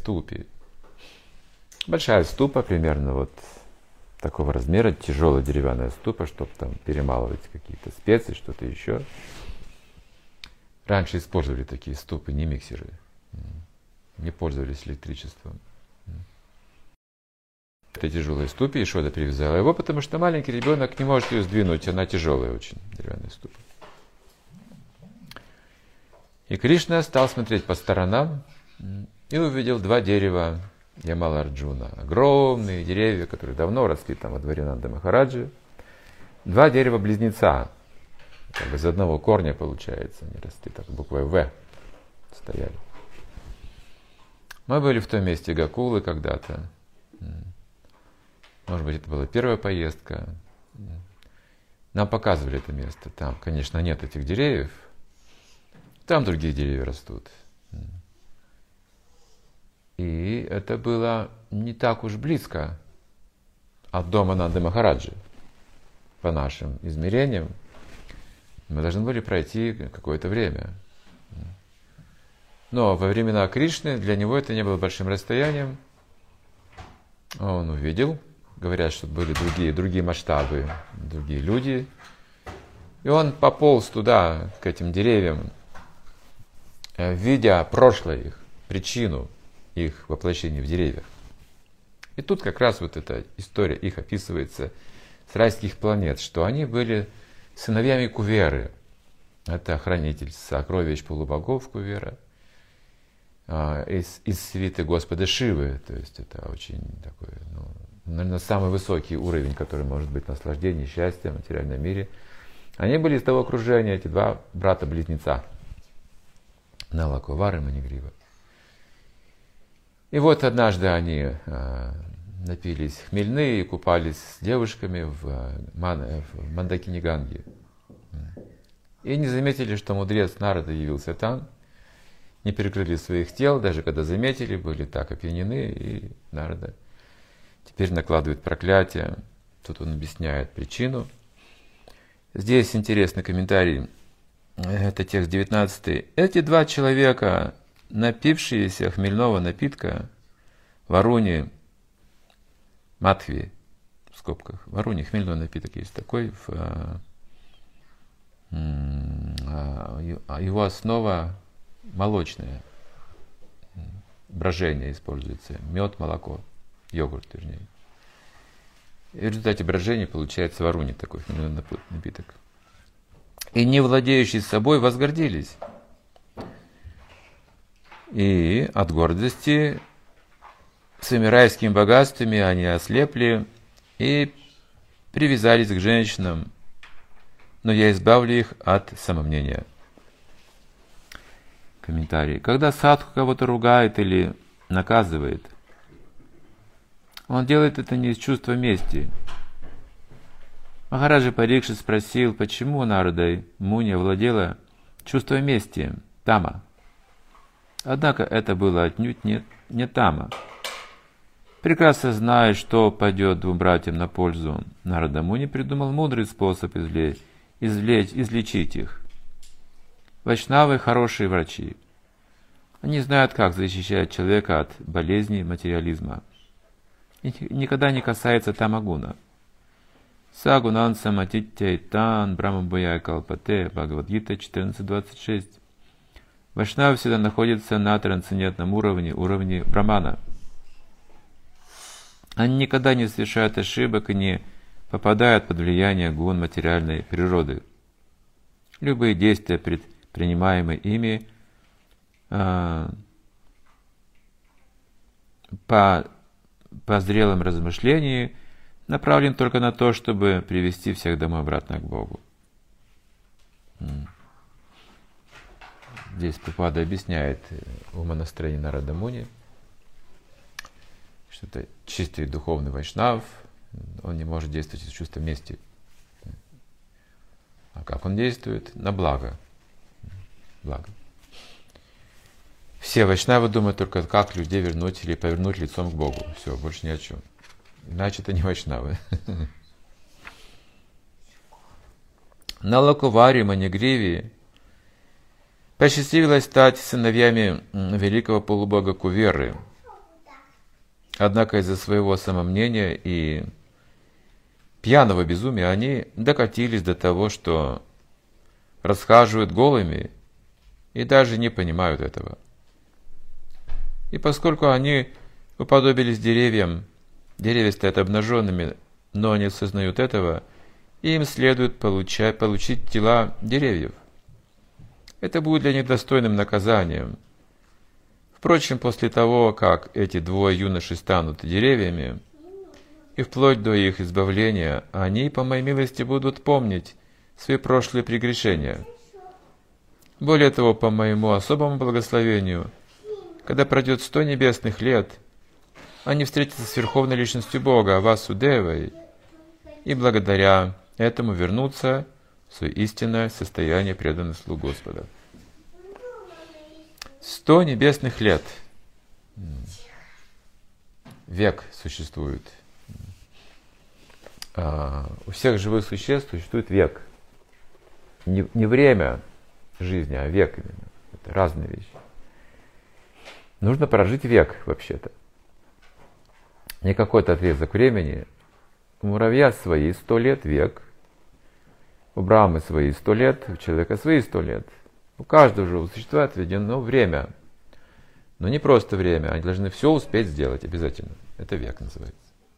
ступе. Большая ступа, примерно вот такого размера, тяжелая деревянная ступа, чтобы там перемалывать какие-то специи, что-то еще. Раньше использовали такие ступы, не миксеры. Не пользовались электричеством. Этой тяжелой ступе Ишода привязала его, потому что маленький ребенок не может ее сдвинуть, она тяжелая очень, деревянная ступа. И Кришна стал смотреть по сторонам и увидел два дерева Ямала-Арджуна. Огромные деревья, которые давно росли там во дворе Нанды Махараджи. Два дерева-близнеца. Как бы из одного корня получается. Они росли так буквой В. Стояли. Мы были в том месте Гокулы когда-то. Может быть, это была первая поездка. Нам показывали это место. Там, конечно, нет этих деревьев. Там другие деревья растут. И это было не так уж близко от дома Нанды Махараджи. По нашим измерениям мы должны были пройти какое-то время. Но во времена Кришны для него это не было большим расстоянием. Он увидел, говорят, что были другие масштабы, другие люди. И он пополз туда, к этим деревьям, видя прошлое их, причину их воплощения в деревьях. И тут как раз вот эта история их описывается с райских планет, что они были сыновьями Куверы. Это хранитель сокровищ полубогов Кувера, из свиты Господа Шивы. То есть это очень такой, наверное, самый высокий уровень, который может быть наслаждение, счастье в материальном мире. Они были из того окружения, эти два брата-близнеца, Нала Кувар и Манигрива. И вот однажды они напились хмельные и купались с девушками в Мандакини-Ганге. И не заметили, что мудрец Нарада явился там, не перекрыли своих тел, даже когда заметили, были так опьянены, и Нарада теперь накладывает проклятие. Тут он объясняет причину. Здесь интересный комментарий. Это текст 19. Эти два человека, напившиеся хмельного напитка, Варуни, Матхви, в скобках, Варуни, хмельной напиток есть такой, его основа молочная, брожение используется, мед, молоко, йогурт, вернее. И в результате брожения получается Варуни, такой хмельной напиток. И не владеющие собой возгордились. И от гордости своими райскими богатствами они ослепли и привязались к женщинам, но я избавлю их от самомнения. Комментарий. Когда садху кого-то ругает или наказывает, он делает это не из чувства мести. Махараджа Парикшит спросил, почему Нарада Муни овладела чувство мести, тама. Однако это было отнюдь не тама. Прекрасно зная, что пойдет двум братьям на пользу, Нарада Муни придумал мудрый способ излечить их. Вайшнавы – хорошие врачи. Они знают, как защищать человека от болезней материализма. И никогда не касается тамагуна. Сагунан саматиттяйтан брамабхая калпате, Бхагавад-гита 14.26. Вайшнавы всегда находятся на трансцендентном уровне брамана. Они никогда не совершают ошибок и не попадают под влияние гун материальной природы. Любые действия, предпринимаемые ими, по зрелом размышлении, направлен только на то, чтобы привести всех домой обратно к Богу. Здесь Прабхупада объясняет умонастроение Нарада Муни, что это чистый духовный вайшнав, он не может действовать из чувства мести. А как он действует? На благо. Благо. Все вайшнавы думают только, как людей вернуть или повернуть лицом к Богу. Все, больше ни о чем. Иначе это не вайшнавы. На Лакуваре, Манигриве посчастливилось стать сыновьями великого полубога Куверы. Однако из-за своего самомнения и пьяного безумия они докатились до того, что расхаживают голыми и даже не понимают этого. И поскольку они уподобились деревьям, деревья стоят обнаженными, но они осознают этого, им следует получить тела деревьев. Это будет для них достойным наказанием. Впрочем, после того, как эти двое юношей станут деревьями, и вплоть до их избавления, они, по моей милости, будут помнить свои прошлые прегрешения. Более того, по моему особому благословению, когда пройдет 100 небесных лет, они встретятся с Верховной Личностью Бога, Васудевой, и благодаря этому вернутся в свое истинное состояние преданных слуг Господа. 100 небесных лет. Век существует. У всех живых существ существует век. Не время жизни, а век именно. Это разные вещи. Нужно прожить век, вообще-то. Не какой-то отрезок времени. У муравья свои 100 лет век. У брамы свои 100 лет, у человека свои 100 лет. У каждого живого существа отведено время. Но не просто время. Они должны все успеть сделать обязательно. Это век называется.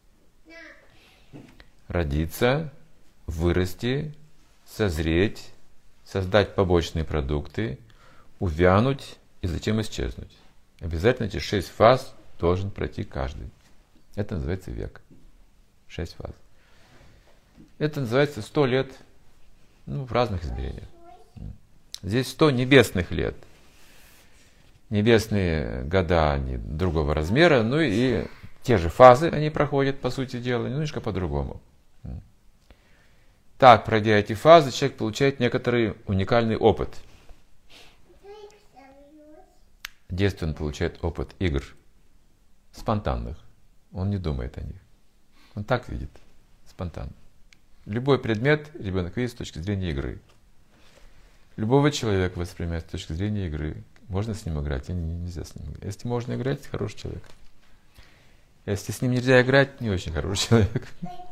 Родиться, вырасти, созреть, создать побочные продукты, увянуть и затем исчезнуть. Обязательно эти 6 фаз должен пройти каждый. Это называется век. 6 фаз. Это называется 100 лет, в разных измерениях. Здесь 100 небесных лет. Небесные года, они другого размера, и те же фазы они проходят, по сути дела, немножко по-другому. Так, пройдя эти фазы, человек получает некоторый уникальный опыт. В детстве он получает опыт игр, спонтанных. Он не думает о них. Он так видит, спонтанно. Любой предмет ребенок видит с точки зрения игры. Любого человека воспринимает с точки зрения игры. Можно с ним играть, или нельзя с ним играть. Если можно играть, хороший человек. Если с ним нельзя играть, не очень хороший человек.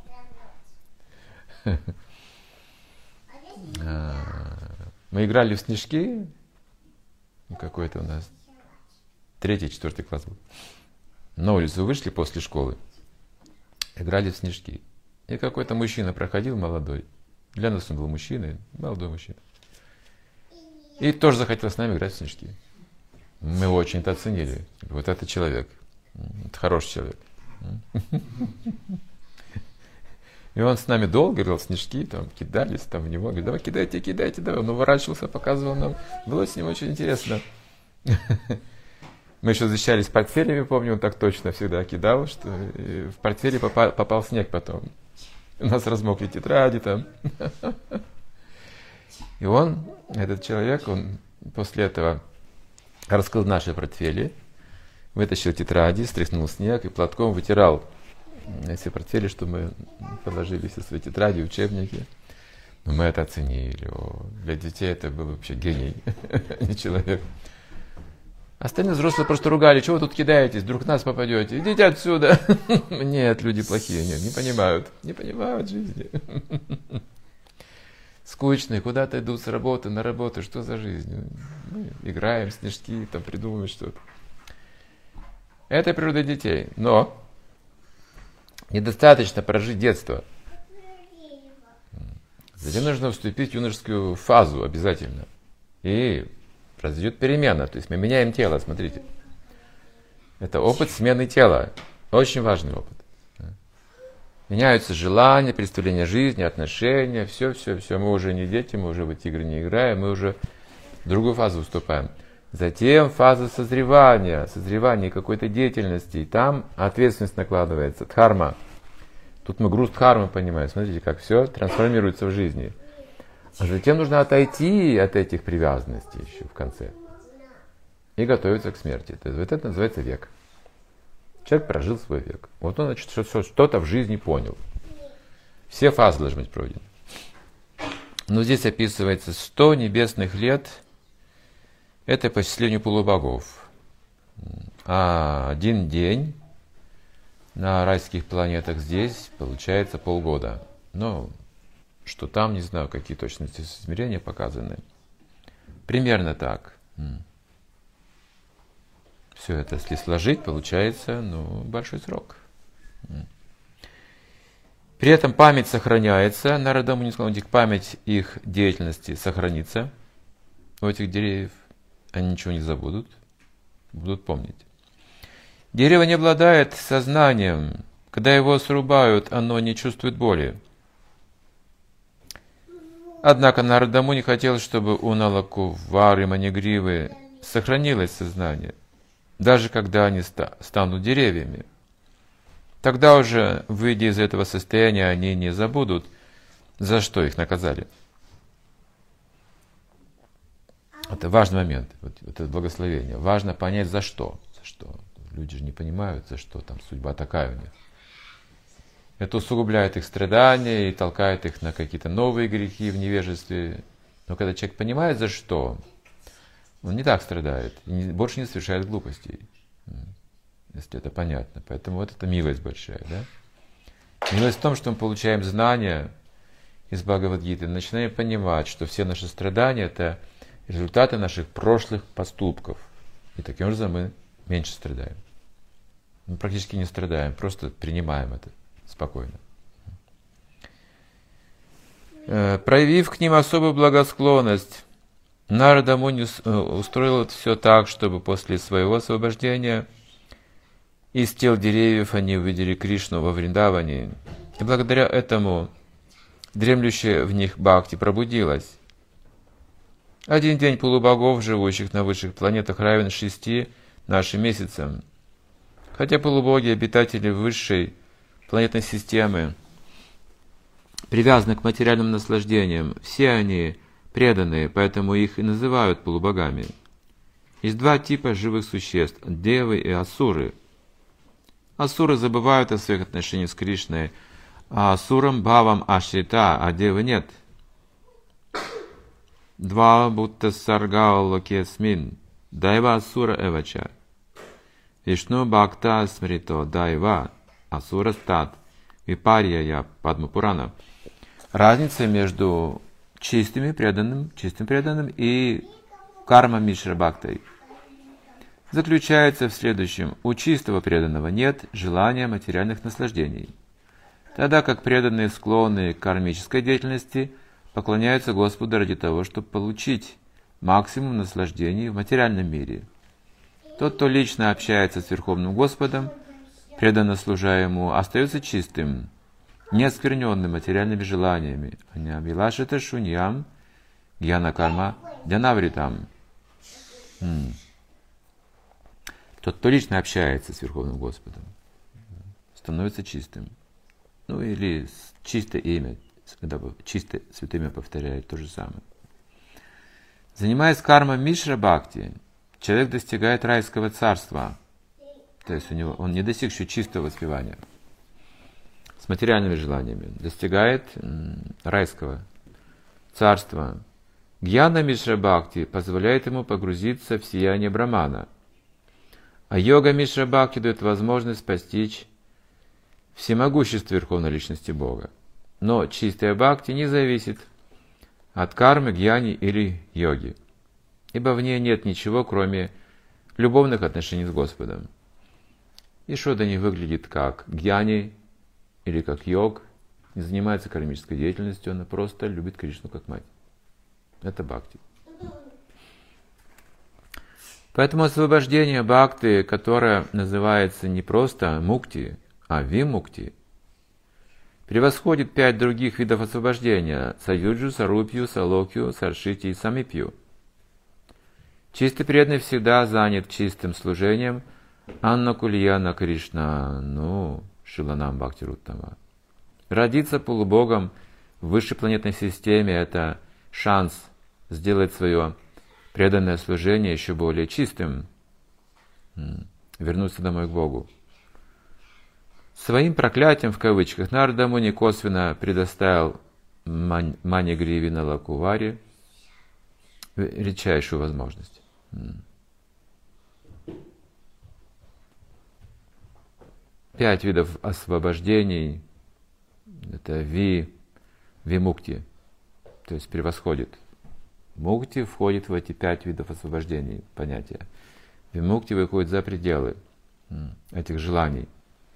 Мы играли в снежки. Какой-то у нас 3-4 класс был. На улицу вышли после школы. Играли в снежки. И какой-то мужчина проходил, молодой. Для нас он был мужчиной, молодой мужчина. И тоже захотел с нами играть в снежки. Мы его очень это оценили. Вот это человек. Это хороший человек. И он с нами долго играл в снежки, там кидались там в него. Говорит, давай кидайте, кидайте, давай. Он уворачивался, показывал нам. Было с ним очень интересно. Мы еще защищались портфелями, помню, он так точно всегда кидал, что в портфеле попал снег потом. У нас размокли тетради там. И он, этот человек, он после этого раскрыл наши портфели, вытащил тетради, стряхнул снег и платком вытирал все портфели, что мы положили все свои тетради, учебники. Но мы это оценили. Для детей это был вообще гений, не человек. Остальные взрослые просто ругали, чего вы тут кидаетесь, вдруг в нас попадете, идите отсюда. Нет, люди плохие, нет, не понимают жизни. Скучные, куда-то идут с работы на работу, что за жизнь? Мы играем в снежки, там придумываем что-то. Это природа детей, но недостаточно прожить детство. Затем нужно вступить в юношескую фазу обязательно. И произойдет перемена, то есть мы меняем тело, смотрите. Это опыт смены тела, очень важный опыт. Меняются желания, представления жизни, отношения, все. Мы уже не дети, мы уже в эти игры не играем, мы уже в другую фазу вступаем. Затем фаза созревания какой-то деятельности, и там ответственность накладывается, дхарма. Тут мы груз дхармы понимаем, смотрите, как все трансформируется в жизни. А затем нужно отойти от этих привязанностей еще в конце и готовиться к смерти. То есть вот это называется век. Человек прожил свой век. Вот он, значит, что-то в жизни понял. Все фазы должны быть пройдены. Но здесь описывается 100 небесных лет. Это по исчислению полубогов. А один день На райских планетах здесь получается полгода. Но что там, не знаю, какие точности измерения показаны. Примерно так. Все это, если сложить, получается, большой срок. При этом память сохраняется. Нарада Муни сказал, память их деятельности сохранится у этих деревьев. Они ничего не забудут, будут помнить. Дерево не обладает сознанием. Когда его срубают, оно не чувствует боли. Однако Нарада Муни хотел, чтобы у Налакувары, Манигривы сохранилось сознание, даже когда они станут деревьями. Тогда уже, выйдя из этого состояния, они не забудут, за что их наказали. Это важный момент, вот это благословение. Важно понять, за что. За что. Люди же не понимают, за что там судьба такая у них. Это усугубляет их страдания и толкает их на какие-то новые грехи в невежестве. Но когда человек понимает, за что, он не так страдает, и больше не совершает глупостей. Если это понятно. Поэтому вот это милость большая. Да? Милость в том, что мы получаем знания из Бхагавад-гиты, начинаем понимать, что все наши страдания – это результаты наших прошлых поступков. И таким образом мы меньше страдаем. Мы практически не страдаем, просто принимаем это спокойно. Проявив к ним особую благосклонность, Нарада Муни устроил все так, чтобы после своего освобождения из тел деревьев они увидели Кришну во Вриндаване. И благодаря этому дремлющая в них бхакти пробудилась. Один день полубогов, живущих на высших планетах, равен 6 нашим месяцам. Хотя полубоги, обитатели высшей планетной системы, привязаны к материальным наслаждениям, все они преданные, поэтому их и называют полубогами. Есть два типа живых существ – девы и асуры. Асуры забывают о своих отношениях с Кришной, а асурам бхавам ашрита, а девы нет. Два будто саргау локесмин, дайва асура эвача. Вишну бхакта смрито дайва, асура стат, випарья Падма-пурана. Разница между чистым преданным и карма Мишра Бхактой заключается в следующем. У чистого преданного нет желания материальных наслаждений, тогда как преданные, склонные к кармической деятельности, поклоняются Господу ради того, чтобы получить максимум наслаждений в материальном мире. Тот, кто лично общается с Верховным Господом, преданно служа Ему, остается чистым, не оскверненным материальными желаниями. Анявилашита шуньям гьяна карма дянавритам. Тот, кто лично общается с Верховным Господом, становится чистым. Или чистое имя, когда чистое святое имя повторяет то же самое. Занимаясь кармой Мишра Бхакти, человек достигает райского царства. То есть он не достиг еще чистого воспевания с материальными желаниями. Достигает райского царства. Гьяна Мишра Бхакти позволяет ему погрузиться в сияние Брамана. А йога Мишра Бхакти дает возможность постичь всемогущество Верховной Личности Бога. Но чистая бхакти не зависит от кармы, гьяни или йоги, ибо в ней нет ничего, кроме любовных отношений с Господом. И Шода не выглядит как гьяни или как йог, не занимается кармической деятельностью, она просто любит Кришну как мать. Это бхакти. Поэтому освобождение бхакти, которое называется не просто мукти, а вимукти, превосходит 5 других видов освобождения – саюджу, сарупью, салокью, саршити и самипью. Чистый преданный всегда занят чистым служением Анна Кульяна Кришна, Шиланам Бхакти Руттама. Родиться полубогом в высшей планетной системе – это шанс сделать свое преданное служение еще более чистым, вернуться домой к Богу. Своим проклятием, в кавычках, Нарада Муни косвенно предоставил Манигриве Налакуваре редчайшую возможность. 5 видов освобождений. Это вимукти, то есть превосходит. Мукти входит в эти 5 видов освобождений, понятия. Вимукти выходит за пределы этих желаний.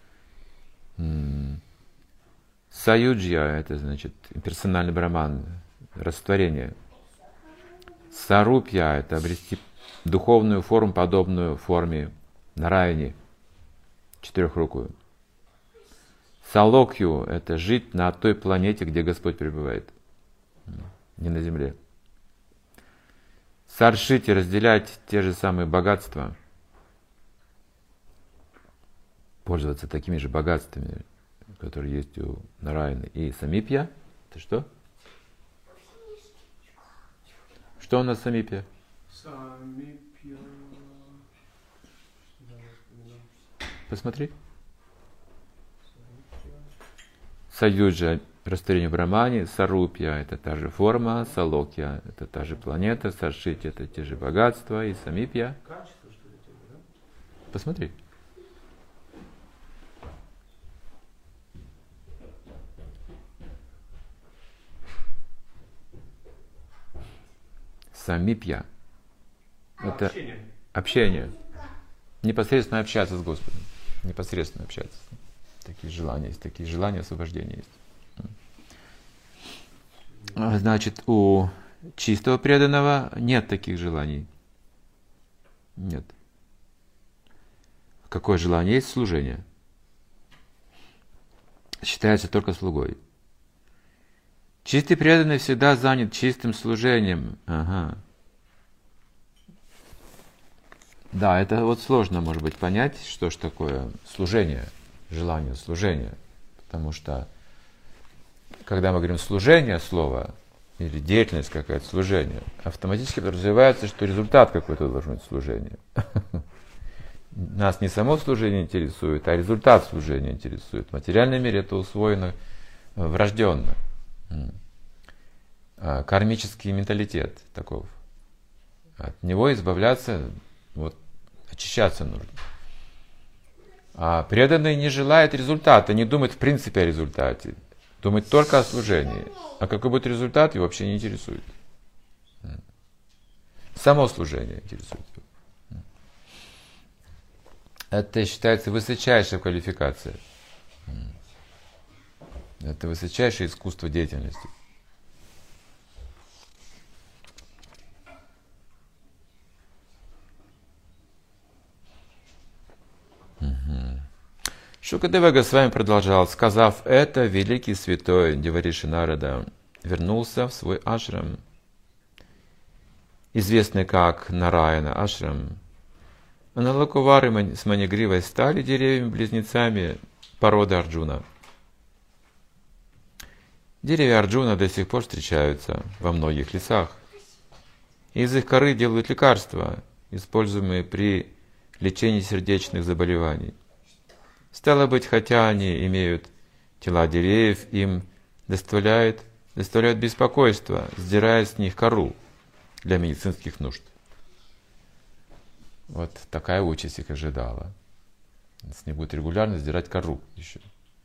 Саюджья — это значит имперсональный браман, растворение. Сарупья — это обрести духовную форму, подобную форме Нараяни, четырехрукую. Салокью — это жить на той планете, где Господь пребывает, не на земле. Саршити — разделять те же самые богатства, пользоваться такими же богатствами, которые есть у Нараяны. И самипья — это что? Что у нас самипья? Самипья. Посмотри. Саюджа — растворение в Брамане, Сарупья — это та же форма, Салокья — это та же планета, Саршити — это те же богатства, и Самипья. Качество, что ли, да? Посмотри. Самипья — это общение. Непосредственно общаться с Господом. Непосредственно общаться. Такие желания освобождения есть. Значит, у чистого преданного нет таких желаний. Нет. Какое желание есть? Служение. Считается только слугой. Чистый преданный всегда занят чистым служением. Ага. Да, это вот сложно, может быть, понять, что ж такое служение, желание служения. Потому что, когда мы говорим служение, слово, или деятельность какая-то, служение, автоматически подразумевается, что результат какой-то должен быть служения. Нас не само служение интересует, а результат служения интересует. В материальном мире это усвоено врожденно. Кармический менталитет таков. От него избавляться, вот, очищаться нужно. А преданный не желает результата, не думает в принципе о результате. Думает только о служении. А какой будет результат, его вообще не интересует. Само служение интересует его. Это считается высочайшая квалификация. Это высочайшее искусство деятельности. Шукадева Госвами продолжал: сказав это, великий святой Девариши Нарада вернулся в свой ашрам, известный как Нараяна ашрам. А на Лакувары с Манигривой стали деревьями-близнецами породы Арджуна. Деревья Арджуна до сих пор встречаются во многих лесах. Из их коры делают лекарства, используемые при лечении сердечных заболеваний. Стало быть, хотя они имеют тела деревьев, им доставляют беспокойство, сдирая с них кору для медицинских нужд. Вот такая участь их ожидала. С них будет регулярно сдирать кору еще.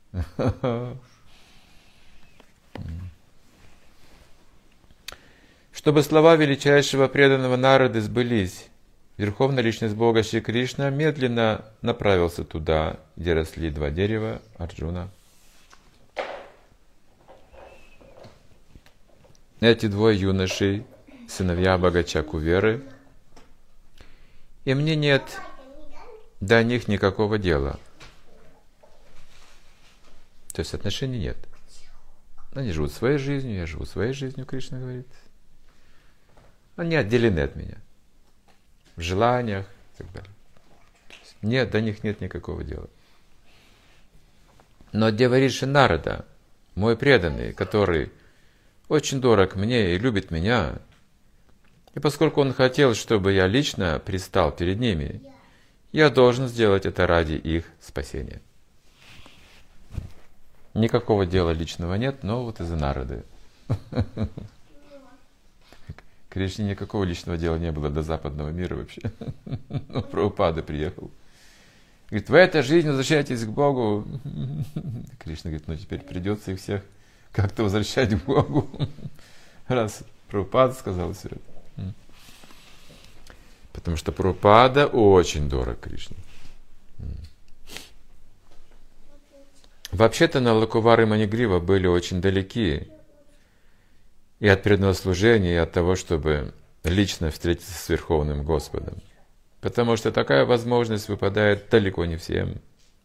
Чтобы слова величайшего преданного Нарады сбылись, Верховная Личность Бога Шри Кришна медленно направился туда, где росли два дерева Арджуна. Эти двое юношей, сыновья богача Куверы, и мне нет до них никакого дела. То есть отношений нет. Они живут своей жизнью, я живу своей жизнью, Кришна говорит. Они отделены от меня. В желаниях и так далее. Нет, до них нет никакого дела. Но Девариши Нарада, мой преданный, который очень дорог мне и любит меня, и поскольку он хотел, чтобы я лично предстал перед ними, я должен сделать это ради их спасения. Никакого дела личного нет, но вот из-за Нарады. Кришне никакого личного дела не было до западного мира вообще. Ну, Прабхупада приехал. Говорит, в этой жизни возвращайтесь к Богу. Кришна говорит, ну теперь придется их всех как-то возвращать к Богу. Раз Прабхупада сказал все это. Потому что Прабхупада очень дорог Кришне. Вообще-то Налакувар и Манигрива были очень далеки и от преданного служения, и от того, чтобы лично встретиться с Верховным Господом. Потому что такая возможность выпадает далеко не всем.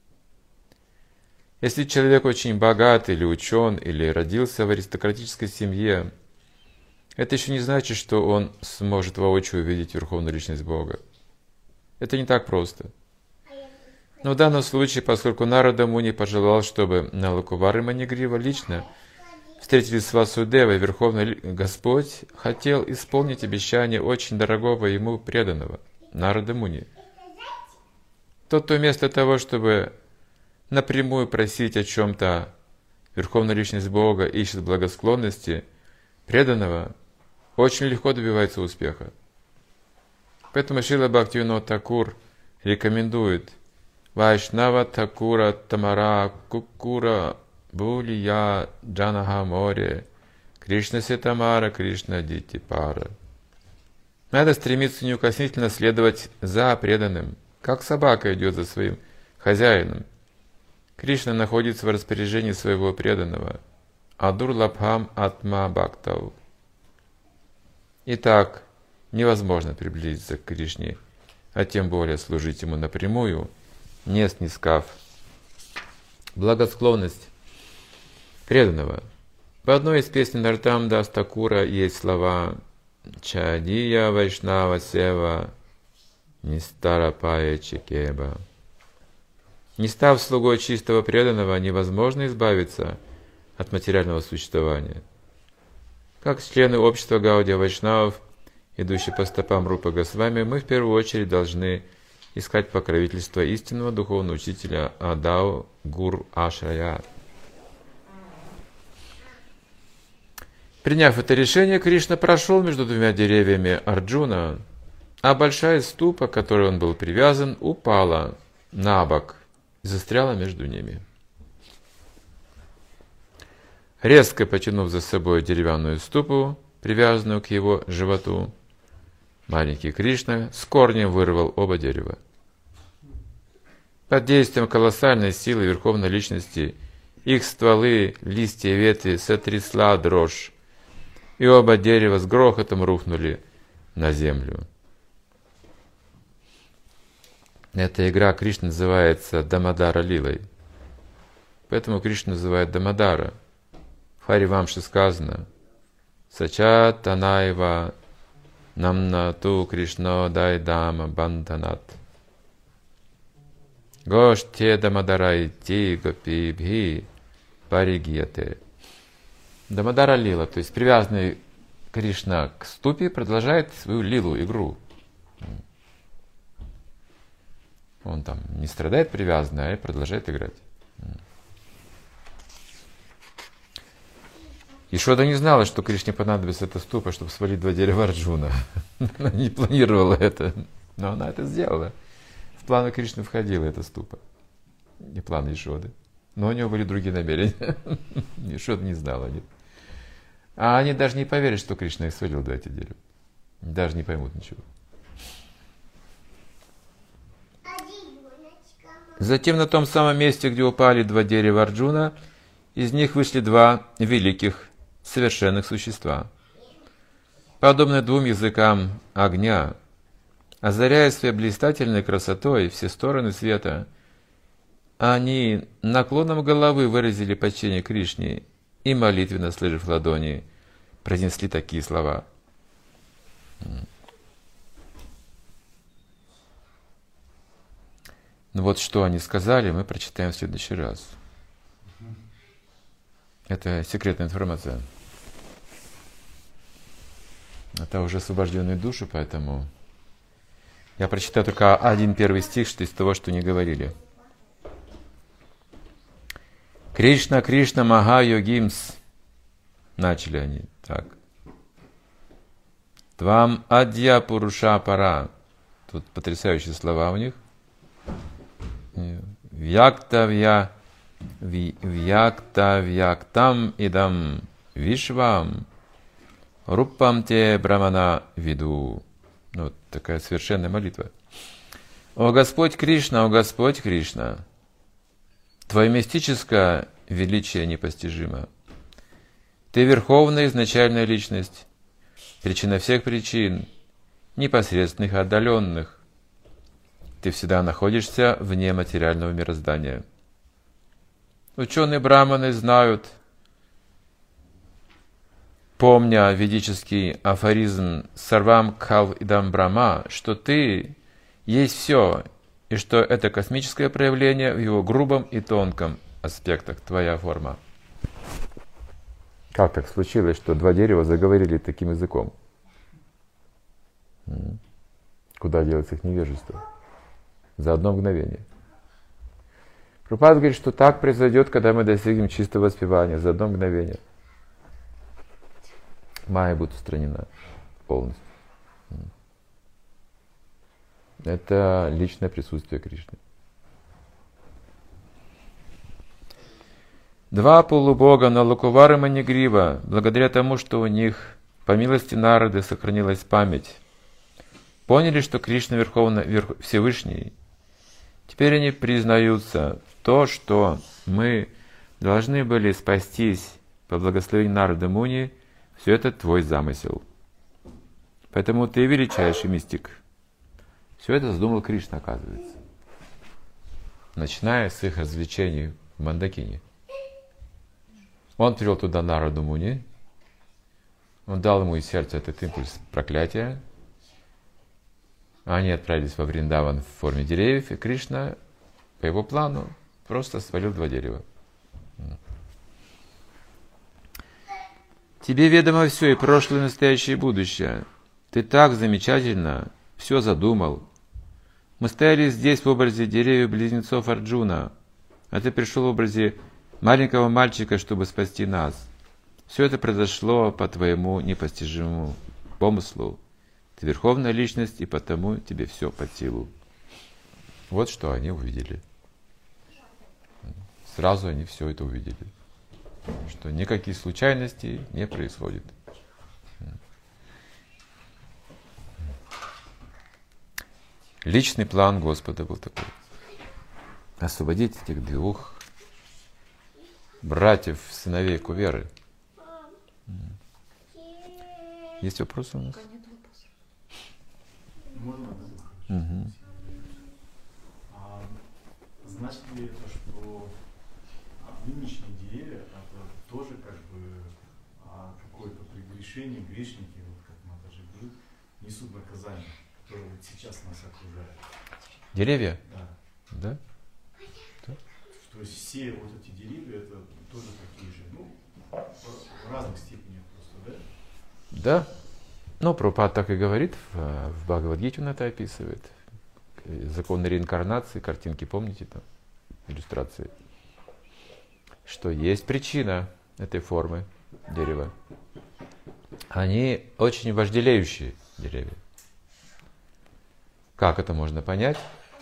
Если человек очень богат или учен, или родился в аристократической семье, это еще не значит, что он сможет воочию увидеть Верховную Личность Бога. Это не так просто. Но в данном случае, поскольку Нарада Муни пожелал, чтобы Налакувар и Манигрива лично встретились с Васудевой, Верховный Господь хотел исполнить обещание очень дорогого ему преданного, Нарада Муни. Тот, кто вместо того, чтобы напрямую просить о чем-то Верховную Личность Бога, ищет благосклонности преданного, очень легко добивается успеха. Поэтому Шрила Бхактивинода Тхакур рекомендует Вайшнава Такура Тамара Кукура Булия Джанаха Море Кришна Ситамара Кришна Дити Пара. Надо стремиться неукоснительно следовать за преданным, как собака идет за своим хозяином. Кришна находится в распоряжении своего преданного. Адур Лабхам Атма Бхактау. Итак, невозможно приблизиться к Кришне, а тем более служить Ему напрямую, не снискав благосклонность преданного. В одной из песен Нартам Дас Такура есть слова «Чадия Вайшнава Сева Нистарапая Чекеба». Не став слугой чистого преданного, невозможно избавиться от материального существования. Как члены общества Гаудия Вайшнавов, идущие по стопам Рупы Госвами, мы в первую очередь должны искать покровительство истинного духовного учителя Адау Гур Ашрая. Приняв это решение, Кришна прошел между двумя деревьями Арджуна, а большая ступа, к которой он был привязан, упала на бок и застряла между ними. Резко потянув за собой деревянную ступу, привязанную к его животу, маленький Кришна с корнем вырвал оба дерева. Под действием колоссальной силы Верховной Личности их стволы, листья и ветви сотрясла дрожь, и оба дерева с грохотом рухнули на землю. Эта игра Кришны называется Дамадара Лилой. Поэтому Кришна называет Дамадара. В Харивамше сказано «Сачат Танаева Намна Ту Кришно Дайдама Бантанат». Гоште Дамадарай Ти Гопи Бхи Паригьяте. Дамадара Лила, то есть привязанный Кришна к ступе, продолжает свою лилу, игру. Он там не страдает привязанный, а продолжает играть. Ишода не знала, что Кришне понадобится эта ступа, чтобы свалить два дерева Арджуна. Она не планировала это, но она это сделала. В планы Кришны входила эта ступа. Не план Ишоды. Но у него были другие намерения. Ишода не знала. Нет. А они даже не поверят, что Кришна их свалил два эти дерева. Даже не поймут ничего. Затем на том самом месте, где упали два дерева Арджуна, из них вышли два великих совершенных существа. Подобно двум языкам огня, озаряя своей блистательной красотой все стороны света, они наклоном головы выразили почтение Кришне и, молитвенно сложив ладони, произнесли такие слова. Ну вот что они сказали, мы прочитаем в следующий раз. Это секретная информация. Это уже освобожденные души, поэтому я прочитаю только один первый стих, что из того, что не говорили. Кришна, Кришна, Маха Йогимс. Начали они так. Твам Адья Пуруша Пара. Тут потрясающие слова у них. Вьяктам идам вишвам рупам те брамана виду. Вот такая совершенная молитва. О Господь Кришна, Твое мистическое величие непостижимо. Ты верховная изначальная личность, причина всех причин, непосредственных и отдаленных. Ты всегда находишься вне материального мироздания. Ученые браманы знают, помня ведический афоризм «Сарвам кал идам брама», что ты есть все, и что это космическое проявление в его грубом и тонком аспектах, твоя форма. Как так случилось, что два дерева заговорили таким языком? Куда делось их невежество? За одно мгновение. Прабхупада говорит, что так произойдет, когда мы достигнем чистого воспевания, за одно мгновение. Майя будет устранена полностью. Это личное присутствие Кришны. Два полубога Налакувара и Манигрива, благодаря тому, что у них, по милости Нарады, сохранилась память, поняли, что Кришна Верховный Всевышний. Теперь они признаются то, что мы должны были спастись по благословению Нарды Муни, все это твой замысел. Поэтому ты величайший мистик. Все это задумал Кришна, оказывается. Начиная с их развлечений в Мандакине. Он привел туда Нараду Муни, он дал ему из сердца этот импульс проклятия. Они отправились во Вриндаван в форме деревьев, и Кришна по его плану просто свалил два дерева. Тебе ведомо все, и прошлое, и настоящее, и будущее. Ты так замечательно все задумал. Мы стояли здесь в образе деревьев-близнецов Арджуна, а ты пришел в образе маленького мальчика, чтобы спасти нас. Все это произошло по твоему непостижимому помыслу. Ты верховная личность, и потому тебе все под силу. Вот что они увидели. Сразу они все это увидели. Что никаких случайностей не происходит. Личный план Господа был такой. Освободить этих двух братьев, сыновей Куверы. Есть вопросы у нас? Можно? Угу. Значит ли это, что нынешние деревья это тоже как бы какое-то прегрешение, грешники, вот как Матаджи говорит, несут наказание, которое вот сейчас нас окружает? Деревья? Да. Да? То есть все вот эти деревья это тоже такие же, ну, в разных степенях просто, да? Да. Ну, Прабхупада так и говорит, в Бхагавад-гите он это описывает. Законы реинкарнации, картинки, помните там, иллюстрации? Что есть причина этой формы дерева. Они очень вожделеющие деревья. Как это можно понять?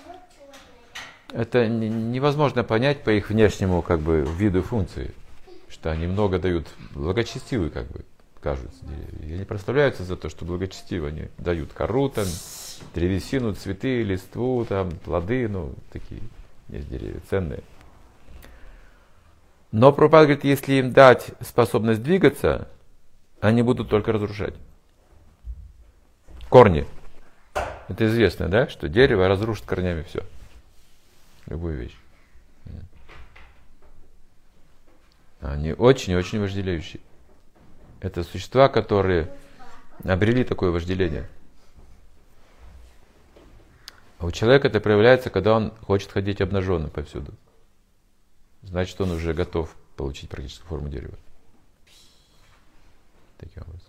Это невозможно понять по их внешнему как бы виду функции, что они много дают, благочестивые как бы кажутся деревья. И они прославляются за то, что благочестиво они дают кору, там, древесину, цветы, листву, там, плоды, ну, такие есть деревья ценные. Но Прабхупада говорит, если им дать способность двигаться, они будут только разрушать. Корни. Это известно, да, что дерево разрушит корнями все. Любую вещь. Они очень-очень вожделеющие. Это существа, которые обрели такое вожделение. А у человека это проявляется, когда он хочет ходить обнаженным повсюду. Значит, он уже готов получить практическую форму дерева. Таким образом.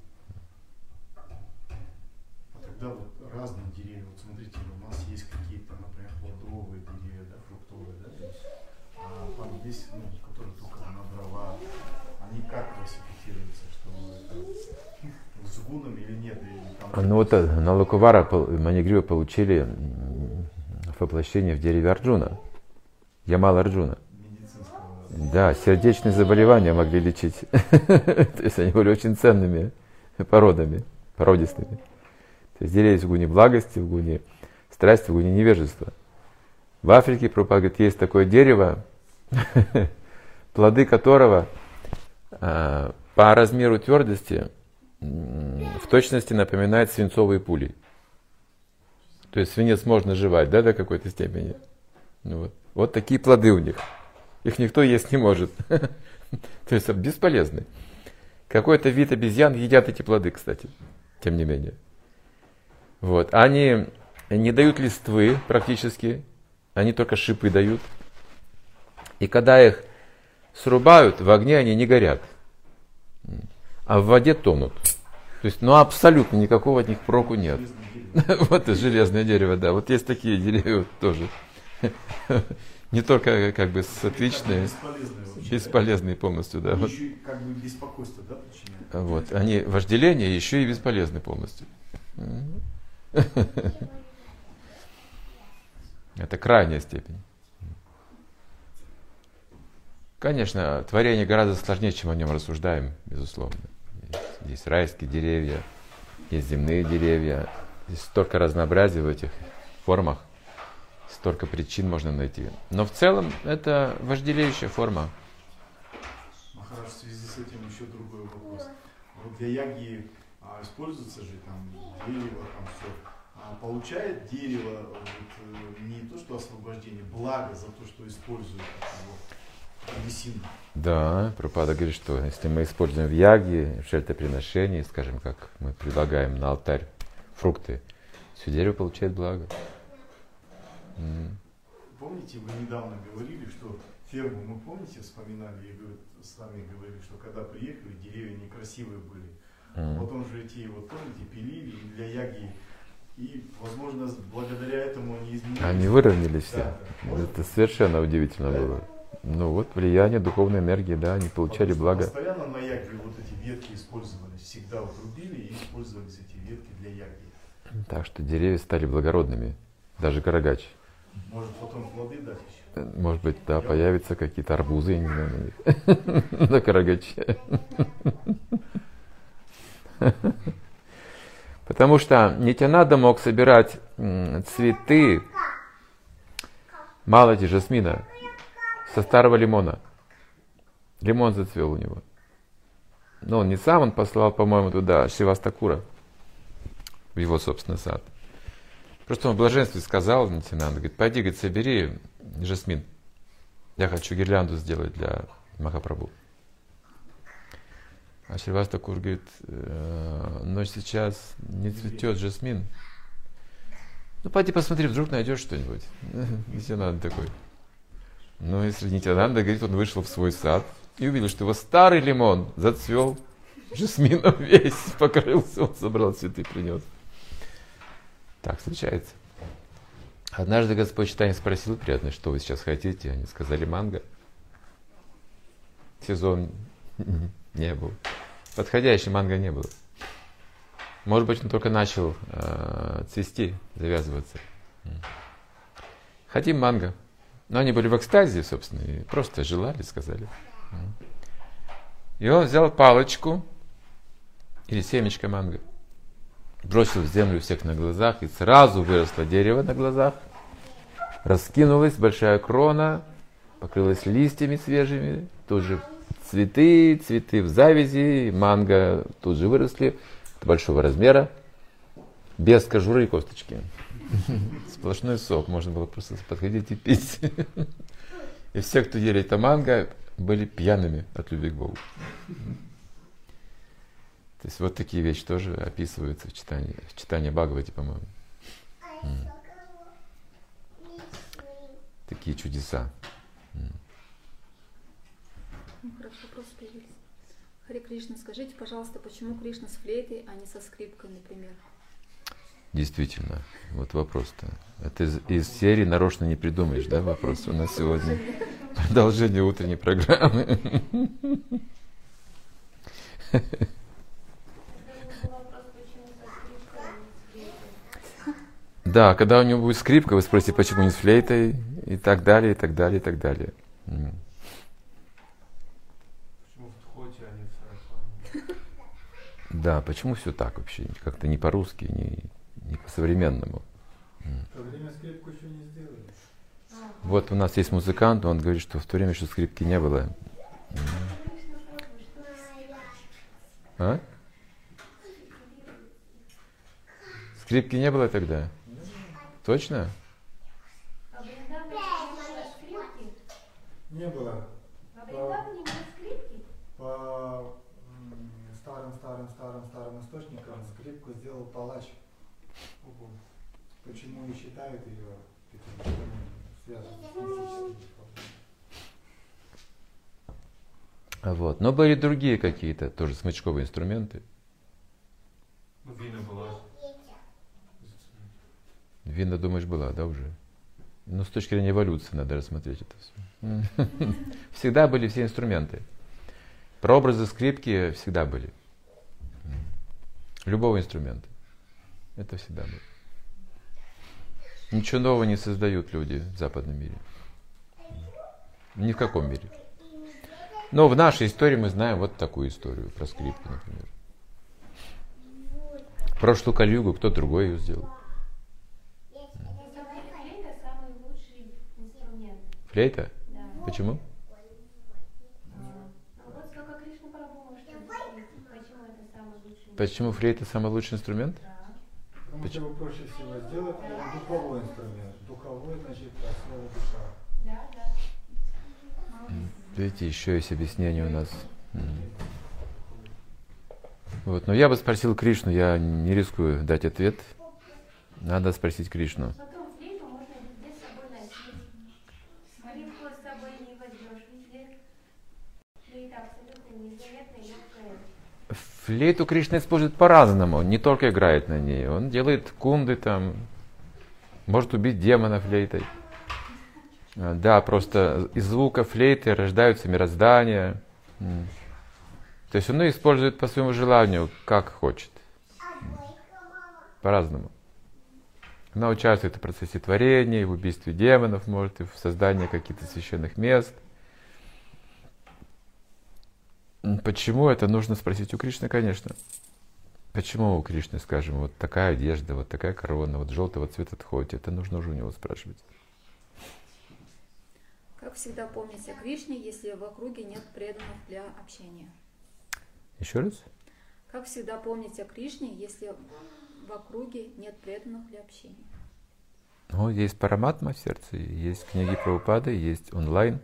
А тогда вот разные деревья, вот смотрите, у нас есть какие-то, например, плодовые деревья, да, фруктовые, да, а там есть, ну, которые только на дрова, они как классифицируются, что это с гуном или нет? Или там... Ну вот Налакувара, Манигрива получили воплощение в дереве Арджуна, Ямала Арджуна. Да, сердечные заболевания могли лечить. То есть они были очень ценными породами, породистыми. То есть деревья в гуне благости, в гуне страсти, в гуне невежества. В Африке, Прабхупада говорит, есть такое дерево, плоды которого по размеру твердости в точности напоминают свинцовые пули. То есть свинец можно жевать, да, до какой-то степени. Ну, вот такие плоды у них. Их никто есть не может. То есть бесполезны. Какой-то вид обезьян едят эти плоды, кстати, тем не менее. Вот. Они не дают листвы практически, они только шипы дают. И когда их срубают, в огне они не горят, а в воде тонут. То есть, абсолютно никакого от них проку нет. Вот это железное дерево, да. Вот есть такие деревья тоже. Не только как бы отличные, бесполезные полностью, да. Вот. Еще как бы беспокойство, да, причиняют. Вот, они вожделение еще и бесполезны полностью. Это крайняя степень. Конечно, творение гораздо сложнее, чем о нем рассуждаем, безусловно. Есть райские деревья, есть земные деревья, есть столько разнообразия в этих формах. Столько причин можно найти. Но в целом это вожделеющая форма. Махарадж, в связи с этим еще другой вопрос. Вот для яги используется же там дерево, там все. Получает дерево не то, что освобождение, благо за то, что использует его медицину. Да, Прабхупада говорит, что если мы используем в яге, в жертвоприношении, скажем, как мы предлагаем на алтарь фрукты, все дерево получает благо. Помните, вы недавно говорили, что ферму, мы помните, вспоминали, и с вами говорили, что когда приехали, деревья некрасивые были. Потом же эти, вот помните, пилили и для яги, и, возможно, благодаря этому они изменились. Они выровнялись все. Да. Это совершенно удивительно было. Ну вот влияние духовной энергии, да, они получали благо. Постоянно на яге вот эти ветки использовались, всегда вот рубили и использовались эти ветки для яги. Так что деревья стали благородными, даже карагач. Может потом плоды дать еще? Может быть, да, появятся какие-то арбузы, я не знаю, на них. На карагаче. Потому что Нитянанда мог собирать цветы малати жасмина со старого лимона. Лимон зацвел у него. Но он не сам, он послал, по-моему, туда Шривастакура, в его собственный сад. Просто он в блаженстве сказал Нитянанда, говорит, пойди, говорит, собери жасмин. Я хочу гирлянду сделать для Махапрабху. А Шривастакур говорит, но сейчас не цветет жасмин. Ну, пойди посмотри, вдруг найдешь что-нибудь. Нитянанда такой. Ну, если Нитянанда, говорит, он вышел в свой сад и увидел, что его старый лимон зацвел, жасмином весь покрылся, он собрал цветы, принес. Так случается. Однажды Господь Чайтанья спросил преданных, что вы сейчас хотите. Они сказали манго. Сезон не был. Подходящий манго не было. Может быть, он только начал цвести, завязываться. Хотим манго. Но они были в экстазе, собственно, и просто желали, сказали. И он взял палочку или семечко манго, бросил в землю всех на глазах, и сразу выросло дерево на глазах, раскинулась большая крона, покрылась листьями свежими, тут же цветы в завязи, манго тут же выросли, большого размера, без кожуры и косточки. Сплошной сок, можно было просто подходить и пить. И все, кто ели это манго, были пьяными от любви к Богу. То есть вот такие вещи тоже описываются в читании Бхагавати, по-моему. Такие чудеса. Хорошо, вопрос появился. Харе Кришна, скажите, пожалуйста, почему Кришна с флейтой, а не со скрипкой, например? Действительно, вот вопрос-то. Это из серии «Нарочно не придумаешь», да, вопрос у нас сегодня. Продолжение утренней программы. Да, когда у него будет скрипка, вы спросите, почему не с флейтой, и так далее, и так далее, и так далее. Почему в тхоте, а не в сарафане? Да, почему все так вообще? Как-то не по-русски, не по-современному. В то время скрипку еще не сделали. Вот у нас есть музыкант, он говорит, что в то время, что скрипки не было. А? Скрипки не было тогда? Точно? А в Вриндаване не было скрипки? Не было. А в Вриндаване не было скрипки? По старым источникам скрипку сделал палач. Почему не считают ее связанной с физическими проблемами? Вот. Но были другие какие-то тоже смычковые инструменты. Вина была. Вина, думаешь, была, да, уже? Ну, с точки зрения эволюции надо рассмотреть это все. Всегда были все инструменты. Прообразы скрипки всегда были. Любого инструмента. Это всегда было. Ничего нового не создают люди в западном мире. Ни в каком мире. Но в нашей истории мы знаем вот такую историю про скрипку, например. Прошлую Кали-югу кто другой ее сделал. Флейта самый лучший инструмент. Флейта? Да. Почему? Ну вот сколько Кришна Прабху, что почему это самый лучший инструмент? Почему флейта самый лучший инструмент? Да. Потому что его проще всего сделать, это духовой инструмент. Духовой, значит, основа душа. Да, да. Видите, еще есть объяснение у нас. Вот. Но я бы спросил Кришну, я не рискую дать ответ. Надо спросить Кришну. Потом флейту можно везде с собой носить. Скрипку с собой не возьмешь. Везде флейта абсолютно незаметная, легкая. Флейту Кришна использует по-разному, не только играет на ней. Он делает кунды там, может убить демона флейтой. Да, просто из звука флейты рождаются мироздания. То есть он использует по своему желанию, как хочет. По-разному. Она участвует в процессе творения, в убийстве демонов, может, и в создании каких-то священных мест. Почему это нужно спросить у Кришны, конечно. Почему у Кришны, скажем, вот такая одежда, вот такая корона, вот желтого цвета тхоти? Это нужно уже у него спрашивать. Как всегда помнить о Кришне, если в округе нет преданных для общения? Еще раз? Как всегда помнить о Кришне, если в округе нет преданных для общения? Ну, есть Параматма в сердце, есть книги Прабхупады, есть онлайн.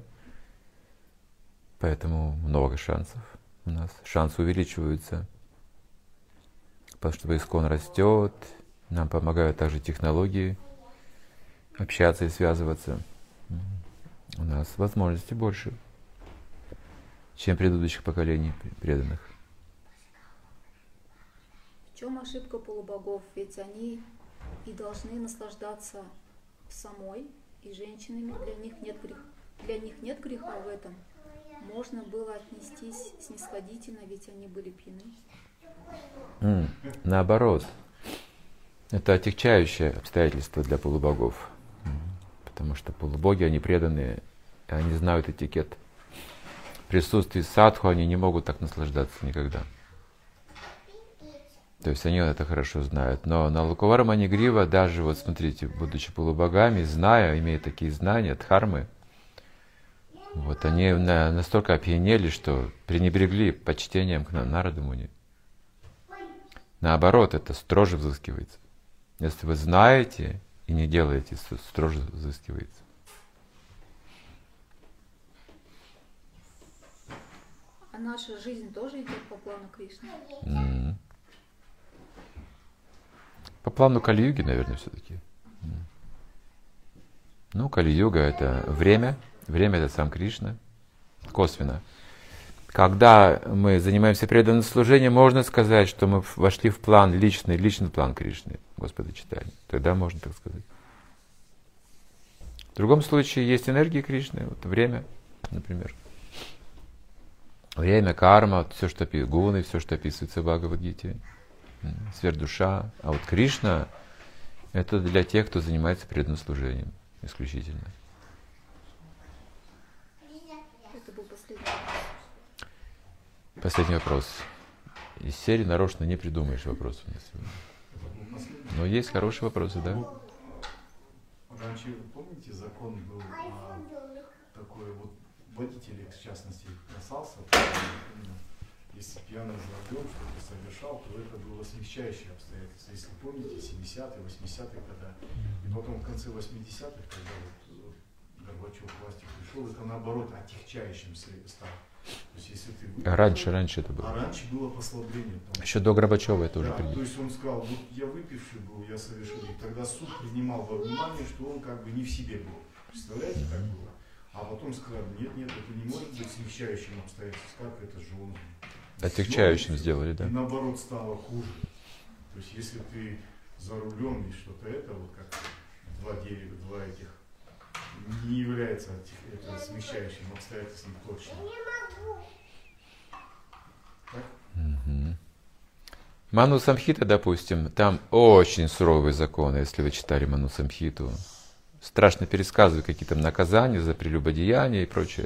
Поэтому много шансов у нас. Шансы увеличиваются. Потому что ИСККОН растет. Нам помогают также технологии общаться и связываться. У нас возможностей больше, чем предыдущих поколений преданных. В чем ошибка полубогов? Ведь они и должны наслаждаться самой и женщинами. Для них нет греха в этом. Можно было отнестись снисходительно, ведь они были пьяны. Наоборот. Это отягчающее обстоятельство для полубогов. Потому что полубоги, они преданные, они знают этикет. В присутствии садху они не могут так наслаждаться никогда. То есть они это хорошо знают. Но на Лукавара Манигрива, даже вот смотрите, будучи полубогами, зная, имея такие знания, дхармы, вот они настолько опьянели, что пренебрегли почтением к Нараде Муни. Наоборот, это строже взыскивается. Если вы знаете и не делаете, строже взыскивается. А наша жизнь тоже идет по плану Кришны? По плану Кали-юги, наверное, все-таки. Ну, Кали-юга — это время. Время — это сам Кришна. Косвенно. Когда мы занимаемся преданным служением, можно сказать, что мы вошли в план личный план Кришны, Господа Чайтаньи. Тогда можно так сказать. В другом случае есть энергия Кришны, вот время, например. Время, карма, все, что гуны, все, что описывается в Бхагавад-гите, сверхдуша. А вот Кришна Это для тех, кто занимается преданным служением исключительно. Это был последний вопрос. Последний вопрос. Из серии нарочно не придумаешь вопрос у нас сегодня. Но есть хорошие вопросы, да? Раньше, помните, закон был такой, вот водителей, в частности, касался, если пьяный за рулем что-то совершал, то это было смягчающее обстоятельство. Если помните, 70-е, 80-е годы, и потом в конце 80-х, когда вот Горбачев к власти пришел, это наоборот отягчающим стал. То есть, если ты выпил, Раньше это было. А раньше было послабление. Еще до Горбачева это уже да, принято. то есть он сказал, вот я выпивший был, я совершил. И тогда суд принимал во внимание, что он как бы не в себе был. Представляете, как было? А потом сказали, нет, это не может быть смягчающим обстоятельством. Как это же он... Отягчающим сделали, да. И наоборот стало хуже. То есть если ты за рулем и что-то это, вот как два этих, не является это смягчающим обстоятельством точно. Так? Угу. Ману Самхита, допустим, там очень суровые законы, если вы читали Ману Самхиту. Страшно пересказывать какие-то наказания за прелюбодеяние и прочее.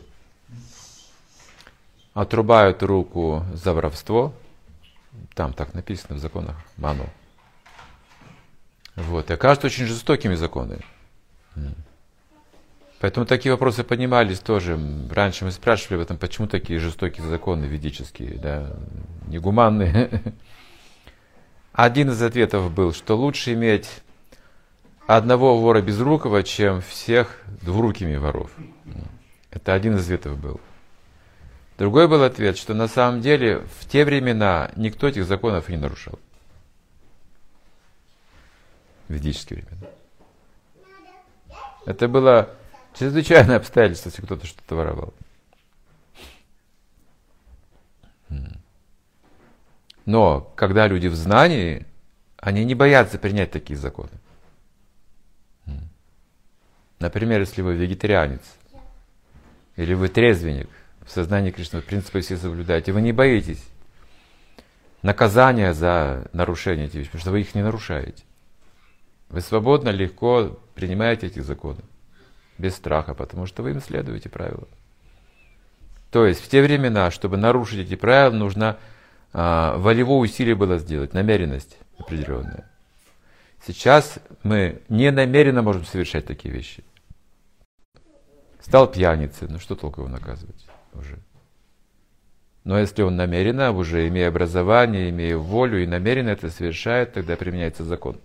Отрубают руку за воровство. Там так написано в законах Ману. Вот. И окажутся очень жестокими законы. Поэтому такие вопросы поднимались тоже. Раньше мы спрашивали об этом, почему такие жестокие законы ведические, да, негуманные. Один из ответов был, что лучше иметь одного вора безрукого, чем всех двурукими воров. Это один из ответов был. Другой был ответ, что на самом деле в те времена никто этих законов не нарушал. В ведические времена. Это было чрезвычайное обстоятельство, если кто-то что-то воровал. Но когда люди в знании, они не боятся принять такие законы. Например, если вы вегетарианец, или вы трезвенник, в сознании Кришны принципы все соблюдаете, вы не боитесь наказания за нарушение этих вещей, потому что вы их не нарушаете. Вы свободно, легко принимаете эти законы, без страха, потому что вы им следуете правилам. То есть в те времена, чтобы нарушить эти правила, нужно волевое усилие было сделать, намеренность определенная. Сейчас мы не намеренно можем совершать такие вещи. Стал пьяницей, ну что толку его наказывать уже? Но если он намеренно, уже имея образование, имея волю и намеренно это совершает, тогда применяется закон.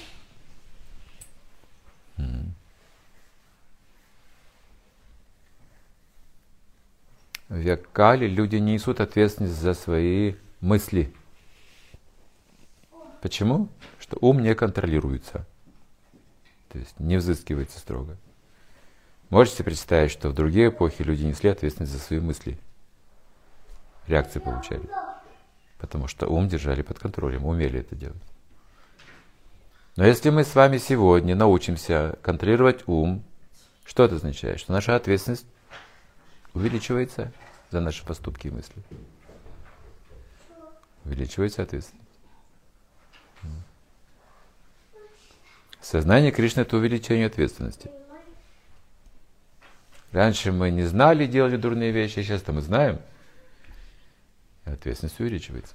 В век Кали люди не несут ответственность за свои мысли. Почему? Что ум не контролируется. То есть не взыскивается строго. Можете представить, что в другие эпохи люди несли ответственность за свои мысли. Реакции получали. Потому что ум держали под контролем, умели это делать. Но если мы с вами сегодня научимся контролировать ум, что это означает? Что наша ответственность увеличивается за наши поступки и мысли. Увеличивается ответственность. Сознание Кришны — это увеличение ответственности. Раньше мы не знали, делали дурные вещи, а сейчас-то мы знаем. И ответственность увеличивается.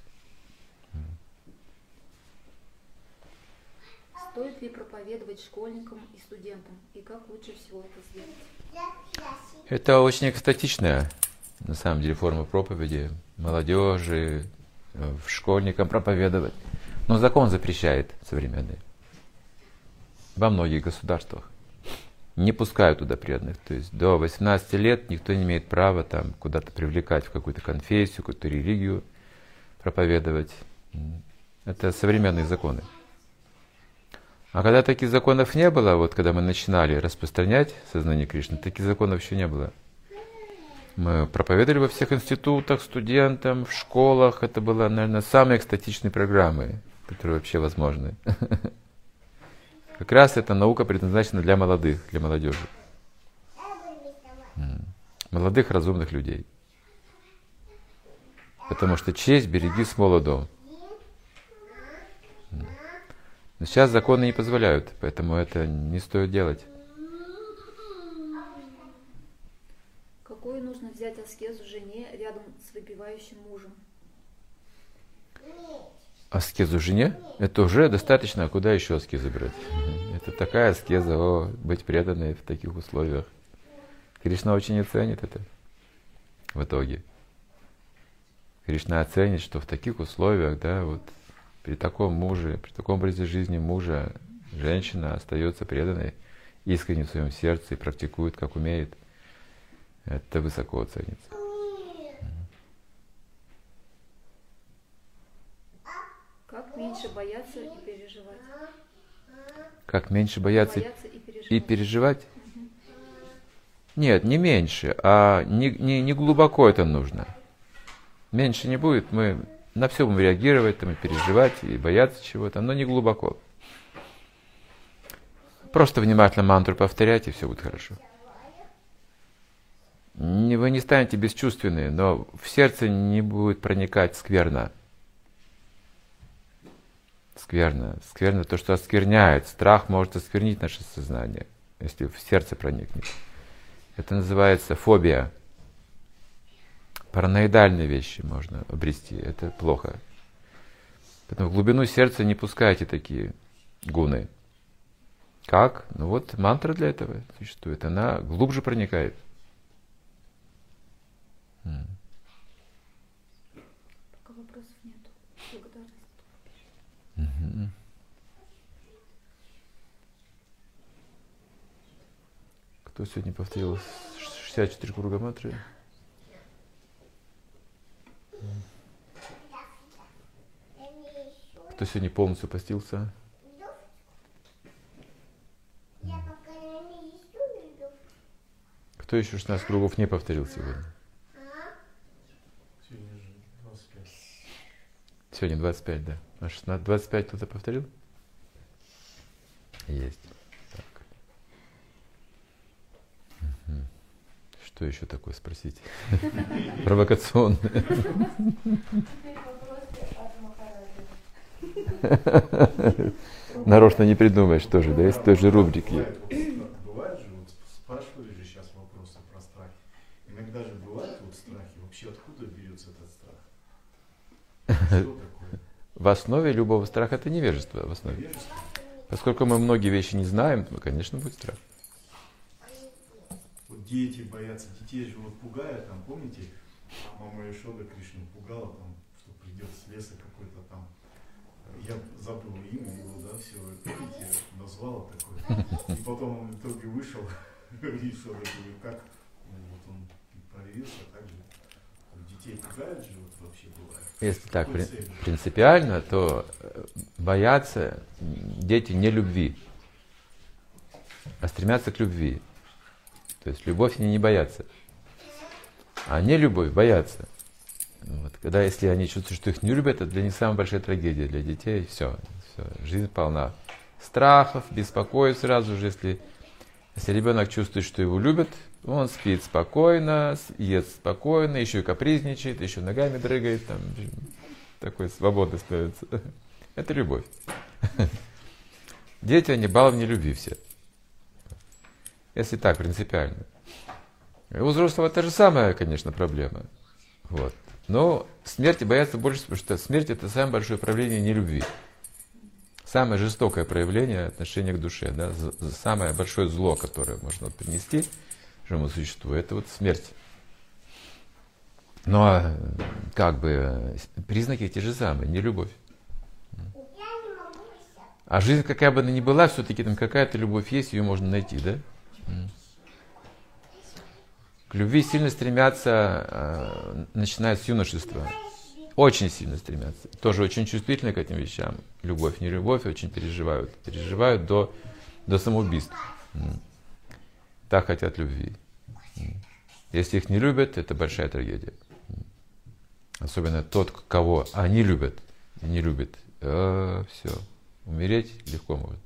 Стоит ли проповедовать школьникам и студентам? И как лучше всего это сделать? Это очень экстатичная, на самом деле, форма проповеди. Молодежи, школьникам проповедовать. Но закон запрещает современный. Во многих государствах. Не пускают туда преданных. То есть до 18 лет никто не имеет права там куда-то привлекать в какую-то конфессию, какую-то религию, проповедовать. Это современные законы. А когда таких законов не было, вот когда мы начинали распространять сознание Кришны, таких законов еще не было. Мы проповедовали во всех институтах, студентам, в школах. Это была, наверное, самые экстатичные программы, которые вообще возможны. Как раз эта наука предназначена для молодых, для молодежи. Молодых, разумных людей. Потому что честь береги с молодом. Но сейчас законы не позволяют, поэтому это не стоит делать. Какую нужно взять аскезу жене рядом с выпивающим мужем? Аскезу жене? Это уже достаточно, а куда еще аскезу брать? Это такая аскеза, быть преданной в таких условиях. Кришна очень оценит это в итоге. Кришна оценит, что в таких условиях, да, вот при таком муже, при таком образе жизни мужа, женщина остается преданной, искренне в своем сердце и практикует, как умеет. Это высоко оценится. Как меньше бояться и переживать? Как меньше бояться и переживать? Угу. Нет, не меньше, а не глубоко это нужно. Меньше не будет, мы на все будем реагировать, там, и переживать, и бояться чего-то, но не глубоко. Просто внимательно мантру повторять, и все будет хорошо. Вы не станете бесчувственны, но в сердце не будет проникать скверно. Скверно то, что оскверняет. Страх может осквернить наше сознание, если в сердце проникнет. Это называется фобия. Параноидальные вещи можно обрести. Это плохо. Поэтому в глубину сердца не пускайте такие гуны. Как? Ну вот мантра для этого существует. Она глубже проникает. Пока вопросов нет. Благодарность. Угу. Кто сегодня повторил 64 круга мантры? Кто сегодня полностью постился? Кто еще 16 кругов не повторил сегодня? Сегодня же 25. Сегодня 25, да. А 16, 25 кто-то повторил? Есть. Так. Угу. Что еще такое спросить? Провокационное. Теперь вопросы от Махараджа. Нарочно не придумаешь тоже, да, из той же рубрики. Бывает же, вот спрашивали же сейчас вопросы про страх. Иногда же бывает вот страхи. Вообще откуда берется этот страх? Что такое? В основе любого страха это невежество. В основе. Невежество? Поскольку мы многие вещи не знаем, то, конечно, будет страх. Вот дети боятся, детей же вот пугают, там, помните, мама Ешода Кришну пугала, там, что придет с леса какой-то там, я забыл имя его, да, все, видите, назвала такое, и потом он в итоге вышел, Ешода говорит, как, ну, вот он проявился, так же, детей пугают же, вот вообще бывает. Если так принципиально, то боятся дети не любви, а стремятся к любви. То есть любовь они не боятся, а не любовь боятся. Вот. Когда если они чувствуют, что их не любят, это для них самая большая трагедия для детей. Все, жизнь полна страхов, беспокойств сразу же. Если ребенок чувствует, что его любят, он спит спокойно, ест спокойно, еще и капризничает, еще ногами дрыгает, там, такой свободный становится. Это любовь. Дети, они баловни любви все. Если так, принципиально. И у взрослого та же самая, конечно, проблема. Вот. Но смерти боятся больше, потому что смерть — это самое большое проявление нелюбви. Самое жестокое проявление отношения к душе. Да? Самое большое зло, которое можно принести живому существу, это вот смерть. Но как бы признаки те же самые, не любовь. А жизнь, какая бы она ни была, все-таки там какая-то любовь есть, ее можно найти, да? К любви сильно стремятся, начиная с юношества. Очень сильно стремятся. Тоже очень чувствительны к этим вещам. Любовь, не любовь, очень переживают. Переживают до самоубийств. Так хотят любви. Если их не любят, это большая трагедия. Особенно тот, кого они любят и не любят. Все. Умереть легко может.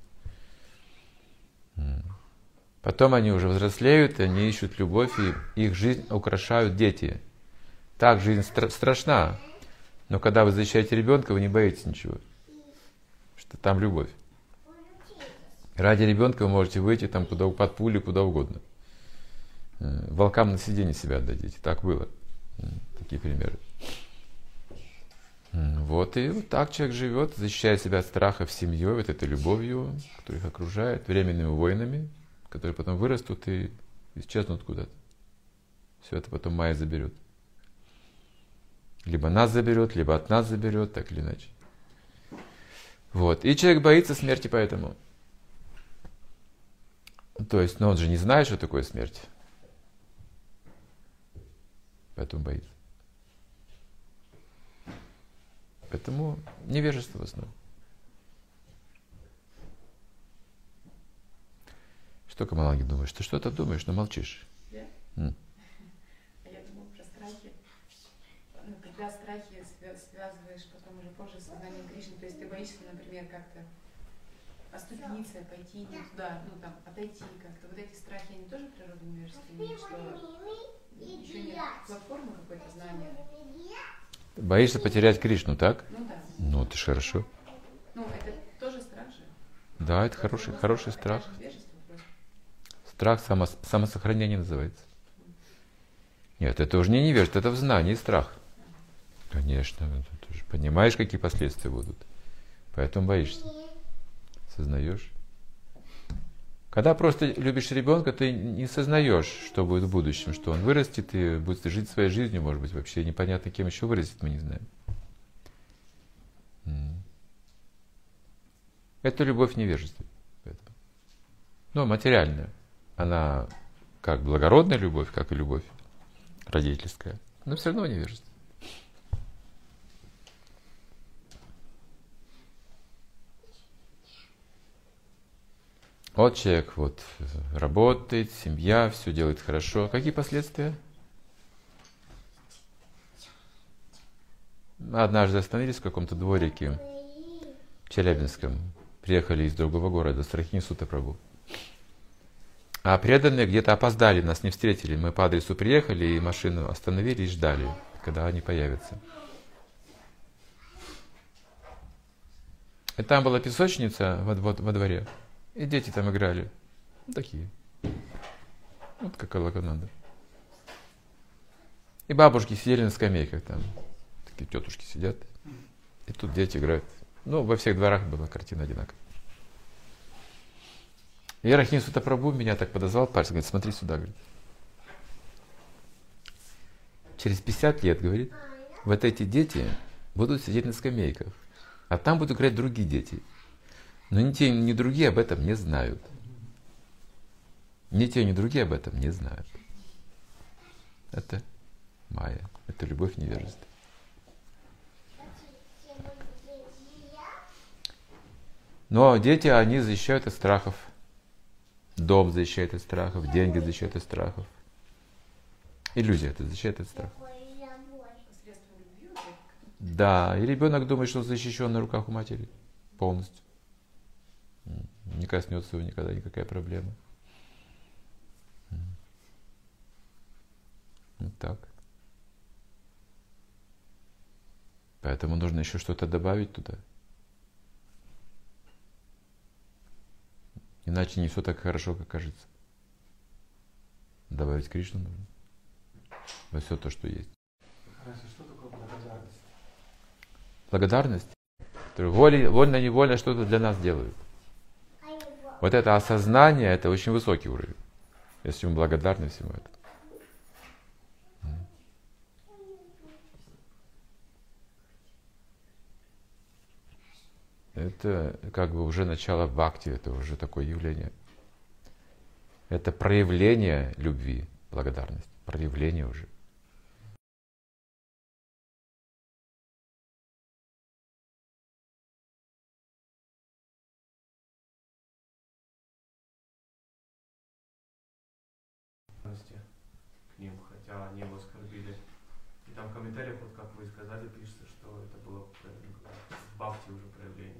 Потом они уже взрослеют, они ищут любовь, и их жизнь украшают дети. Так, жизнь страшна. Но когда вы защищаете ребенка, вы не боитесь ничего. Что там любовь. Ради ребенка вы можете выйти там куда, под пули, куда угодно. Волкам на сиденье себя отдадите. Так было. Такие примеры. Вот и вот так человек живет, защищая себя от страхов семьей, вот этой любовью, которая их окружает, временными войнами, которые потом вырастут и исчезнут куда-то. Все это потом Майя заберет. Либо нас заберет, либо от нас заберет, так или иначе. Вот. И человек боится смерти поэтому. То есть, но он же не знает, что такое смерть. Поэтому боится. Поэтому невежество в основном. Что, Камалаги, думаешь? Ты что-то думаешь, но молчишь. Я? Я думаю про страхи. Ну, когда страхи связываешь потом уже позже с сознанием Кришны, то есть ты боишься, например, как-то оступиться, пойти не туда, ну там, отойти как-то. Вот эти страхи, они тоже природные невежественные, что еще нет платформы какой-то знания. Боишься потерять Кришну, так? Ну да. Ну, это же хорошо. Ну, это тоже страх же. Да, это хороший страх. Это же невежество просто. Страх самосохранение называется. Нет, это уже не невежество, это в знании страх. Конечно, ты же понимаешь, какие последствия будут. Поэтому боишься. Сознаешь. Когда просто любишь ребенка, ты не сознаешь, что будет в будущем, что он вырастет и будет жить своей жизнью, может быть, вообще непонятно, кем еще вырастет, мы не знаем. Это любовь в невежестве. Но материальная. Она как благородная любовь, как и любовь родительская, но все равно невежество. Вот человек вот работает, семья, все делает хорошо. Какие последствия? Однажды остановились в каком-то дворике в Челябинском. Приехали из другого города, Страхини Сута Прабху. А преданные где-то опоздали, нас не встретили. Мы по адресу приехали и машину остановили и ждали, когда они появятся. И там была песочница во дворе. И дети там играли. Ну, такие. Вот как Алакананда. И бабушки сидели на скамейках там. Такие тетушки сидят. И тут дети играют. Ну, во всех дворах была картина одинаковая. И Рахини Сута Прабху меня так подозвал пальцем, говорит, смотри сюда, говорит. Через 50 лет, говорит, вот эти дети будут сидеть на скамейках. А там будут играть другие дети. Но ни те, ни другие об этом не знают. Ни те, ни другие об этом не знают. Это майя. Это любовь в невежестве. Но дети, они защищают от страхов. Дом защищает от страхов, деньги защищают от страхов. Иллюзия это защищает от страхов. Посредством любви уже. Да, и ребенок думает, что он защищен на руках у матери. Полностью. Не коснется его никогда никакая проблема. Вот так. Поэтому нужно еще что-то добавить туда. Иначе не все так хорошо, как кажется. Добавить Кришну нужно. Во все то, что есть. Хорошо, что такое благодарность? Благодарность, которая вольно-невольно что-то для нас делают. Вот это осознание, это очень высокий уровень. Если мы благодарны всему этому. Это как бы уже начало бхакти, это уже такое явление. Это проявление любви, благодарность. Проявление уже. К ним, хотя они его оскорбили. И там в комментариях, вот как вы сказали, пишется, что это было в бхакти уже проявление.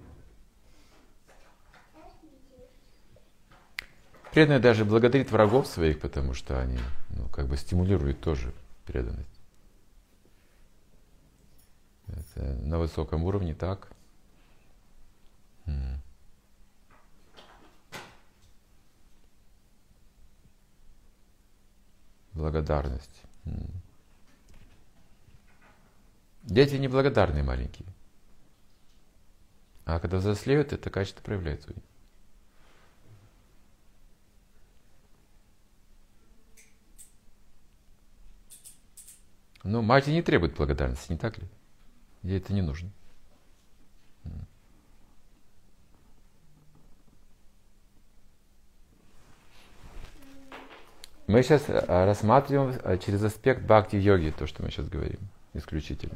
Преданный даже благодарит врагов своих, потому что они как бы стимулируют тоже преданность. Это на высоком уровне так. Благодарность. Дети неблагодарные маленькие. А когда взрослеют, это качество проявляется у них. Но мать не требует благодарности, не так ли? Ей это не нужно. Мы сейчас рассматриваем через аспект бхакти-йоги то, что мы сейчас говорим, исключительно.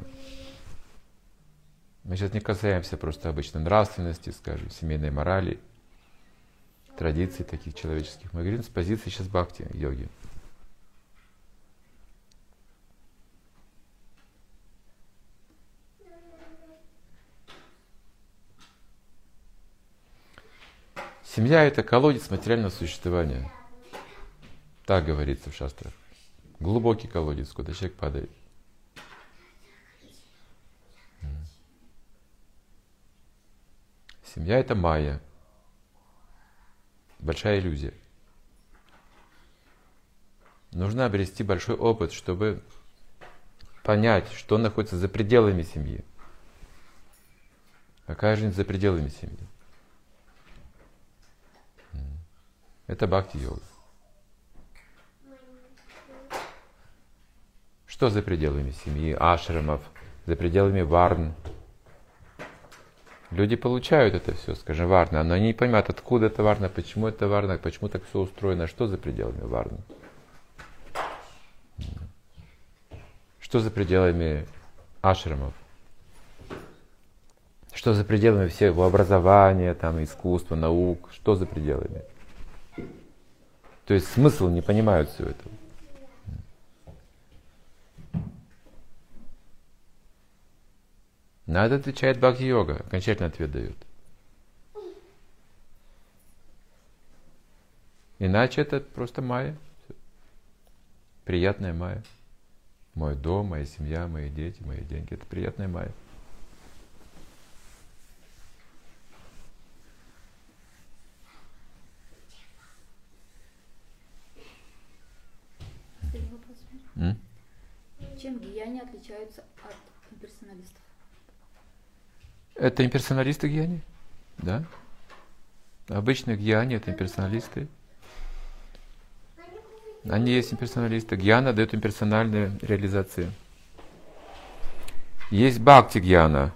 Мы сейчас не касаемся просто обычной нравственности, скажем, семейной морали, традиций таких человеческих. Мы говорим с позиции сейчас бхакти-йоги. Семья – это колодец материального существования. Так говорится в шастрах. Глубокий колодец, куда человек падает. Семья – это майя. Большая иллюзия. Нужно обрести большой опыт, чтобы понять, что находится за пределами семьи. Какая жизнь за пределами семьи. Это бхакти-йога. Что за пределами семьи, ашрамов, за пределами варн? Люди получают это все, скажем, варна, но они не понимают, откуда это варна, почему так все устроено, что за пределами варны. Что за пределами ашрамов? Что за пределами всего образования, там, искусства, наук, что за пределами? То есть смысл не понимают всего этого. На это отвечает бхакти-йога, окончательный ответ дает. Иначе это просто майя. Приятная майя. Мой дом, моя семья, мои дети, мои деньги. Это приятная майя. Чем гьяни отличаются от имперсоналистов? Это имперсоналисты гьяни? Да. Обычные гьяни — это имперсоналисты. Они есть имперсоналисты. Гьяна дает имперсональные реализации. Есть бхакти гьяна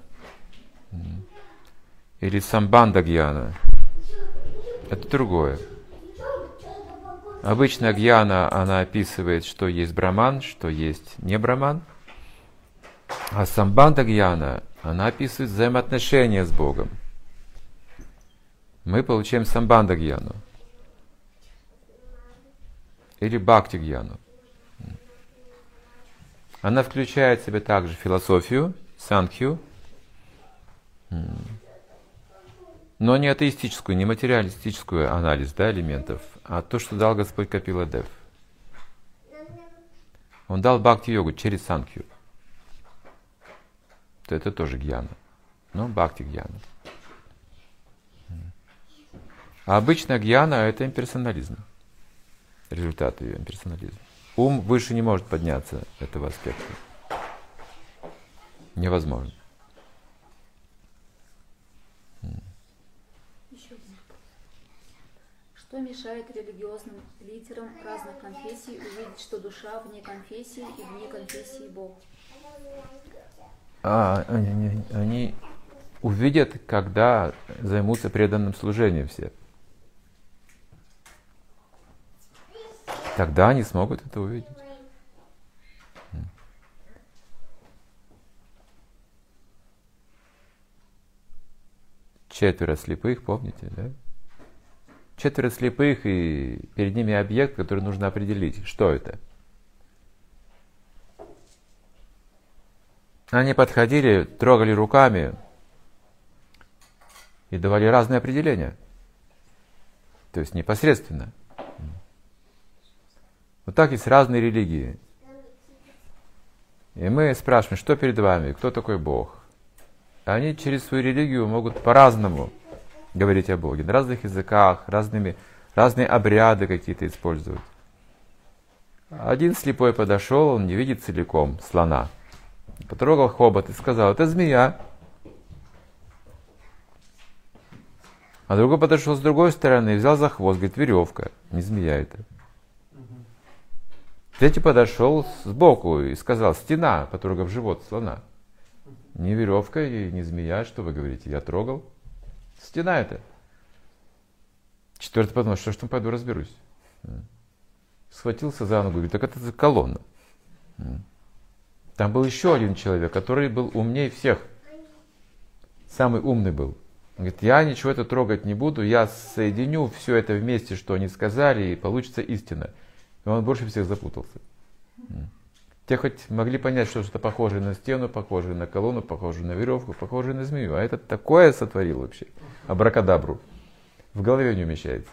или самбанда гьяна. Это другое. Обычная гьяна, она описывает, что есть браман, что есть не браман. А самбанда гьяна, она описывает взаимоотношения с Богом. Мы получаем самбанда гьяну. Или бхакти гьяну. Она включает в себя также философию, санкхью, но не атеистическую, не материалистическую анализ, да, элементов, а то, что дал Господь Капила Дев. Он дал бхакти-йогу через санкхью. То это тоже гьяна, но бхакти-гьяна. А обычная гьяна — это имперсонализм. Результат ее имперсонализма. Ум выше не может подняться этого аспекта. Невозможно. Еще один вопрос. Что мешает религиозным лидерам разных конфессий увидеть, что душа вне конфессии и вне конфессии Бог? Они увидят, когда займутся преданным служением все. Тогда они смогут это увидеть. Четверо слепых, помните, да? Четверо слепых, и перед ними объект, который нужно определить. Что это? Они подходили, трогали руками и давали разные определения. То есть непосредственно. Вот так есть разные религии. И мы спрашиваем, что перед вами, кто такой Бог? Они через свою религию могут по-разному говорить о Боге, на разных языках, разные обряды какие-то использовать. Один слепой подошел, он не видит целиком слона. Потрогал хобот и сказал: это змея. А другой подошел с другой стороны и взял за хвост, говорит: веревка, не змея это. Третий подошел сбоку и сказал: стена, потрогав живот слона. Не веревка и не змея, что вы говорите, я трогал. Стена это. Четвертый подумал: что ж там, пойду разберусь. Схватился за ногу, говорит: так это колонна. Там был еще один человек, который был умнее всех. Самый умный был. Он говорит: я ничего это трогать не буду, я соединю все это вместе, что они сказали, и получится истина. И он больше всех запутался. Те хоть могли понять, что что-то похожее на стену, похожее на колонну, похожее на веревку, похожее на змею. А этот такое сотворил вообще. Абракадабру. В голове не умещается.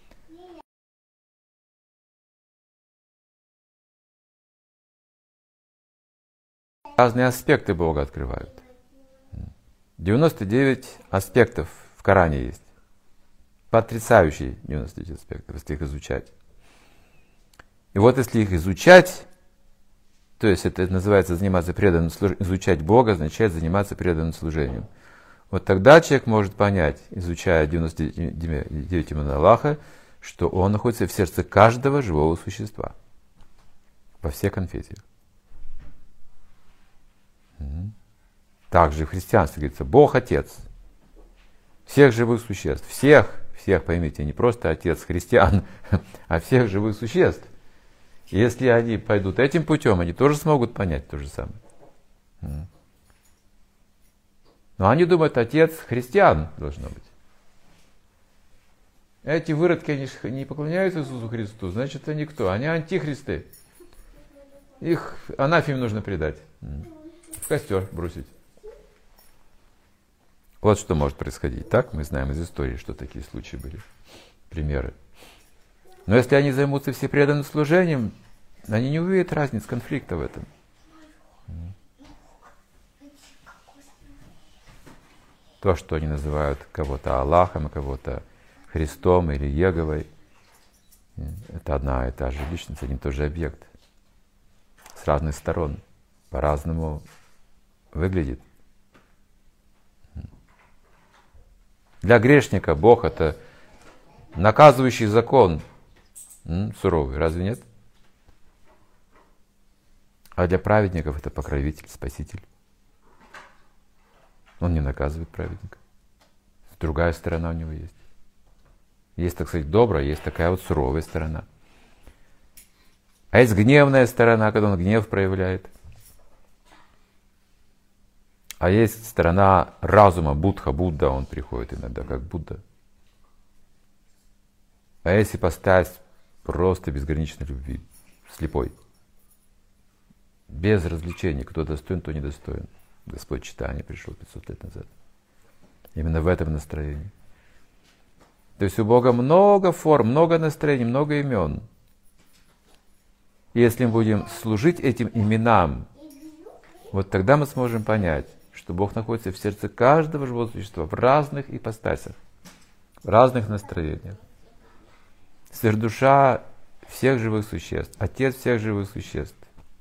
Разные аспекты Бога открывают. 99 аспектов в Коране есть. Потрясающие 99 аспектов, если их изучать. И вот если их изучать, то есть это называется заниматься преданным служением, изучать Бога означает заниматься преданным служением. Вот тогда человек может понять, изучая 99 имен Аллаха, что он находится в сердце каждого живого существа. Во всех конфессиях. Также в христианстве говорится: Бог Отец всех живых существ. Всех, поймите, не просто Отец христиан, а всех живых существ. И если они пойдут этим путем, они тоже смогут понять то же самое. Но они думают: Отец христиан должно быть. Эти выродки, они не поклоняются Иисусу Христу, значит, они кто? Они антихристы. Их анафеме нужно предать. В костер бросить. Вот что может происходить. Так мы знаем из истории, что такие случаи были. Примеры. Но если они займутся все преданным служением, они не увидят разниц, конфликта в этом. То, что они называют кого-то Аллахом, кого-то Христом или Еговой, это одна и та же личность, один и тот же объект. С разных сторон. По-разному выглядит. Для грешника Бог — это наказывающий закон, суровый, разве нет? А для праведников это покровитель, спаситель. Он не наказывает праведника. Другая сторона у него есть. Есть, так сказать, добрая, есть такая вот суровая сторона. А есть гневная сторона, когда он гнев проявляет. А есть сторона разума, Будда, он приходит иногда как Будда. А есть ипостась просто безграничной любви, слепой. Без развлечений, кто достоин, кто недостоин. Господь Чайтанья пришел 500 лет назад. Именно в этом настроении. То есть у Бога много форм, много настроений, много имен. И если мы будем служить этим именам, вот тогда мы сможем понять, что Бог находится в сердце каждого живого существа в разных ипостасях, в разных настроениях. Сверхдуша всех живых существ, Отец всех живых существ.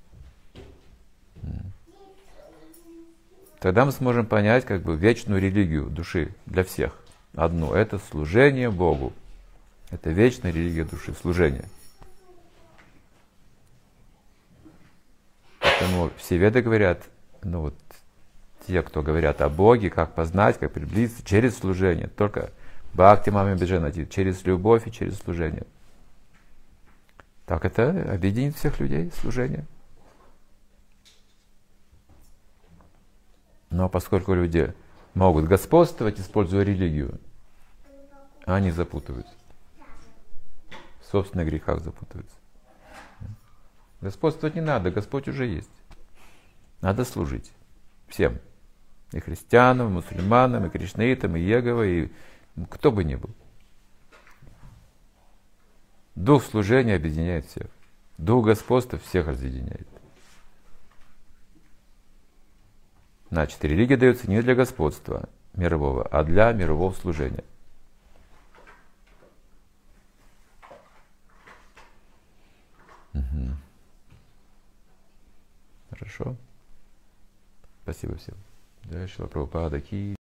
Тогда мы сможем понять как бы вечную религию души для всех. Одну. Это служение Богу. Это вечная религия души, служение. Поэтому все веды говорят, те, кто говорят о Боге, как познать, как приблизиться, через служение. Только бхакти мами баджанати, через любовь и через служение. Так это объединит всех людей, служение. Но поскольку люди могут господствовать, используя религию, они запутываются. В собственных грехах запутываются. Господствовать не надо, Господь уже есть. Надо служить всем. И христианам, и мусульманам, и кришнаитам, и Еговой, и кто бы ни был. Дух служения объединяет всех. Дух господства всех разъединяет. Значит, религия дается не для господства мирового, а для мирового служения. Угу. Хорошо? Спасибо всем. Джай Шрила Прабхупада ки.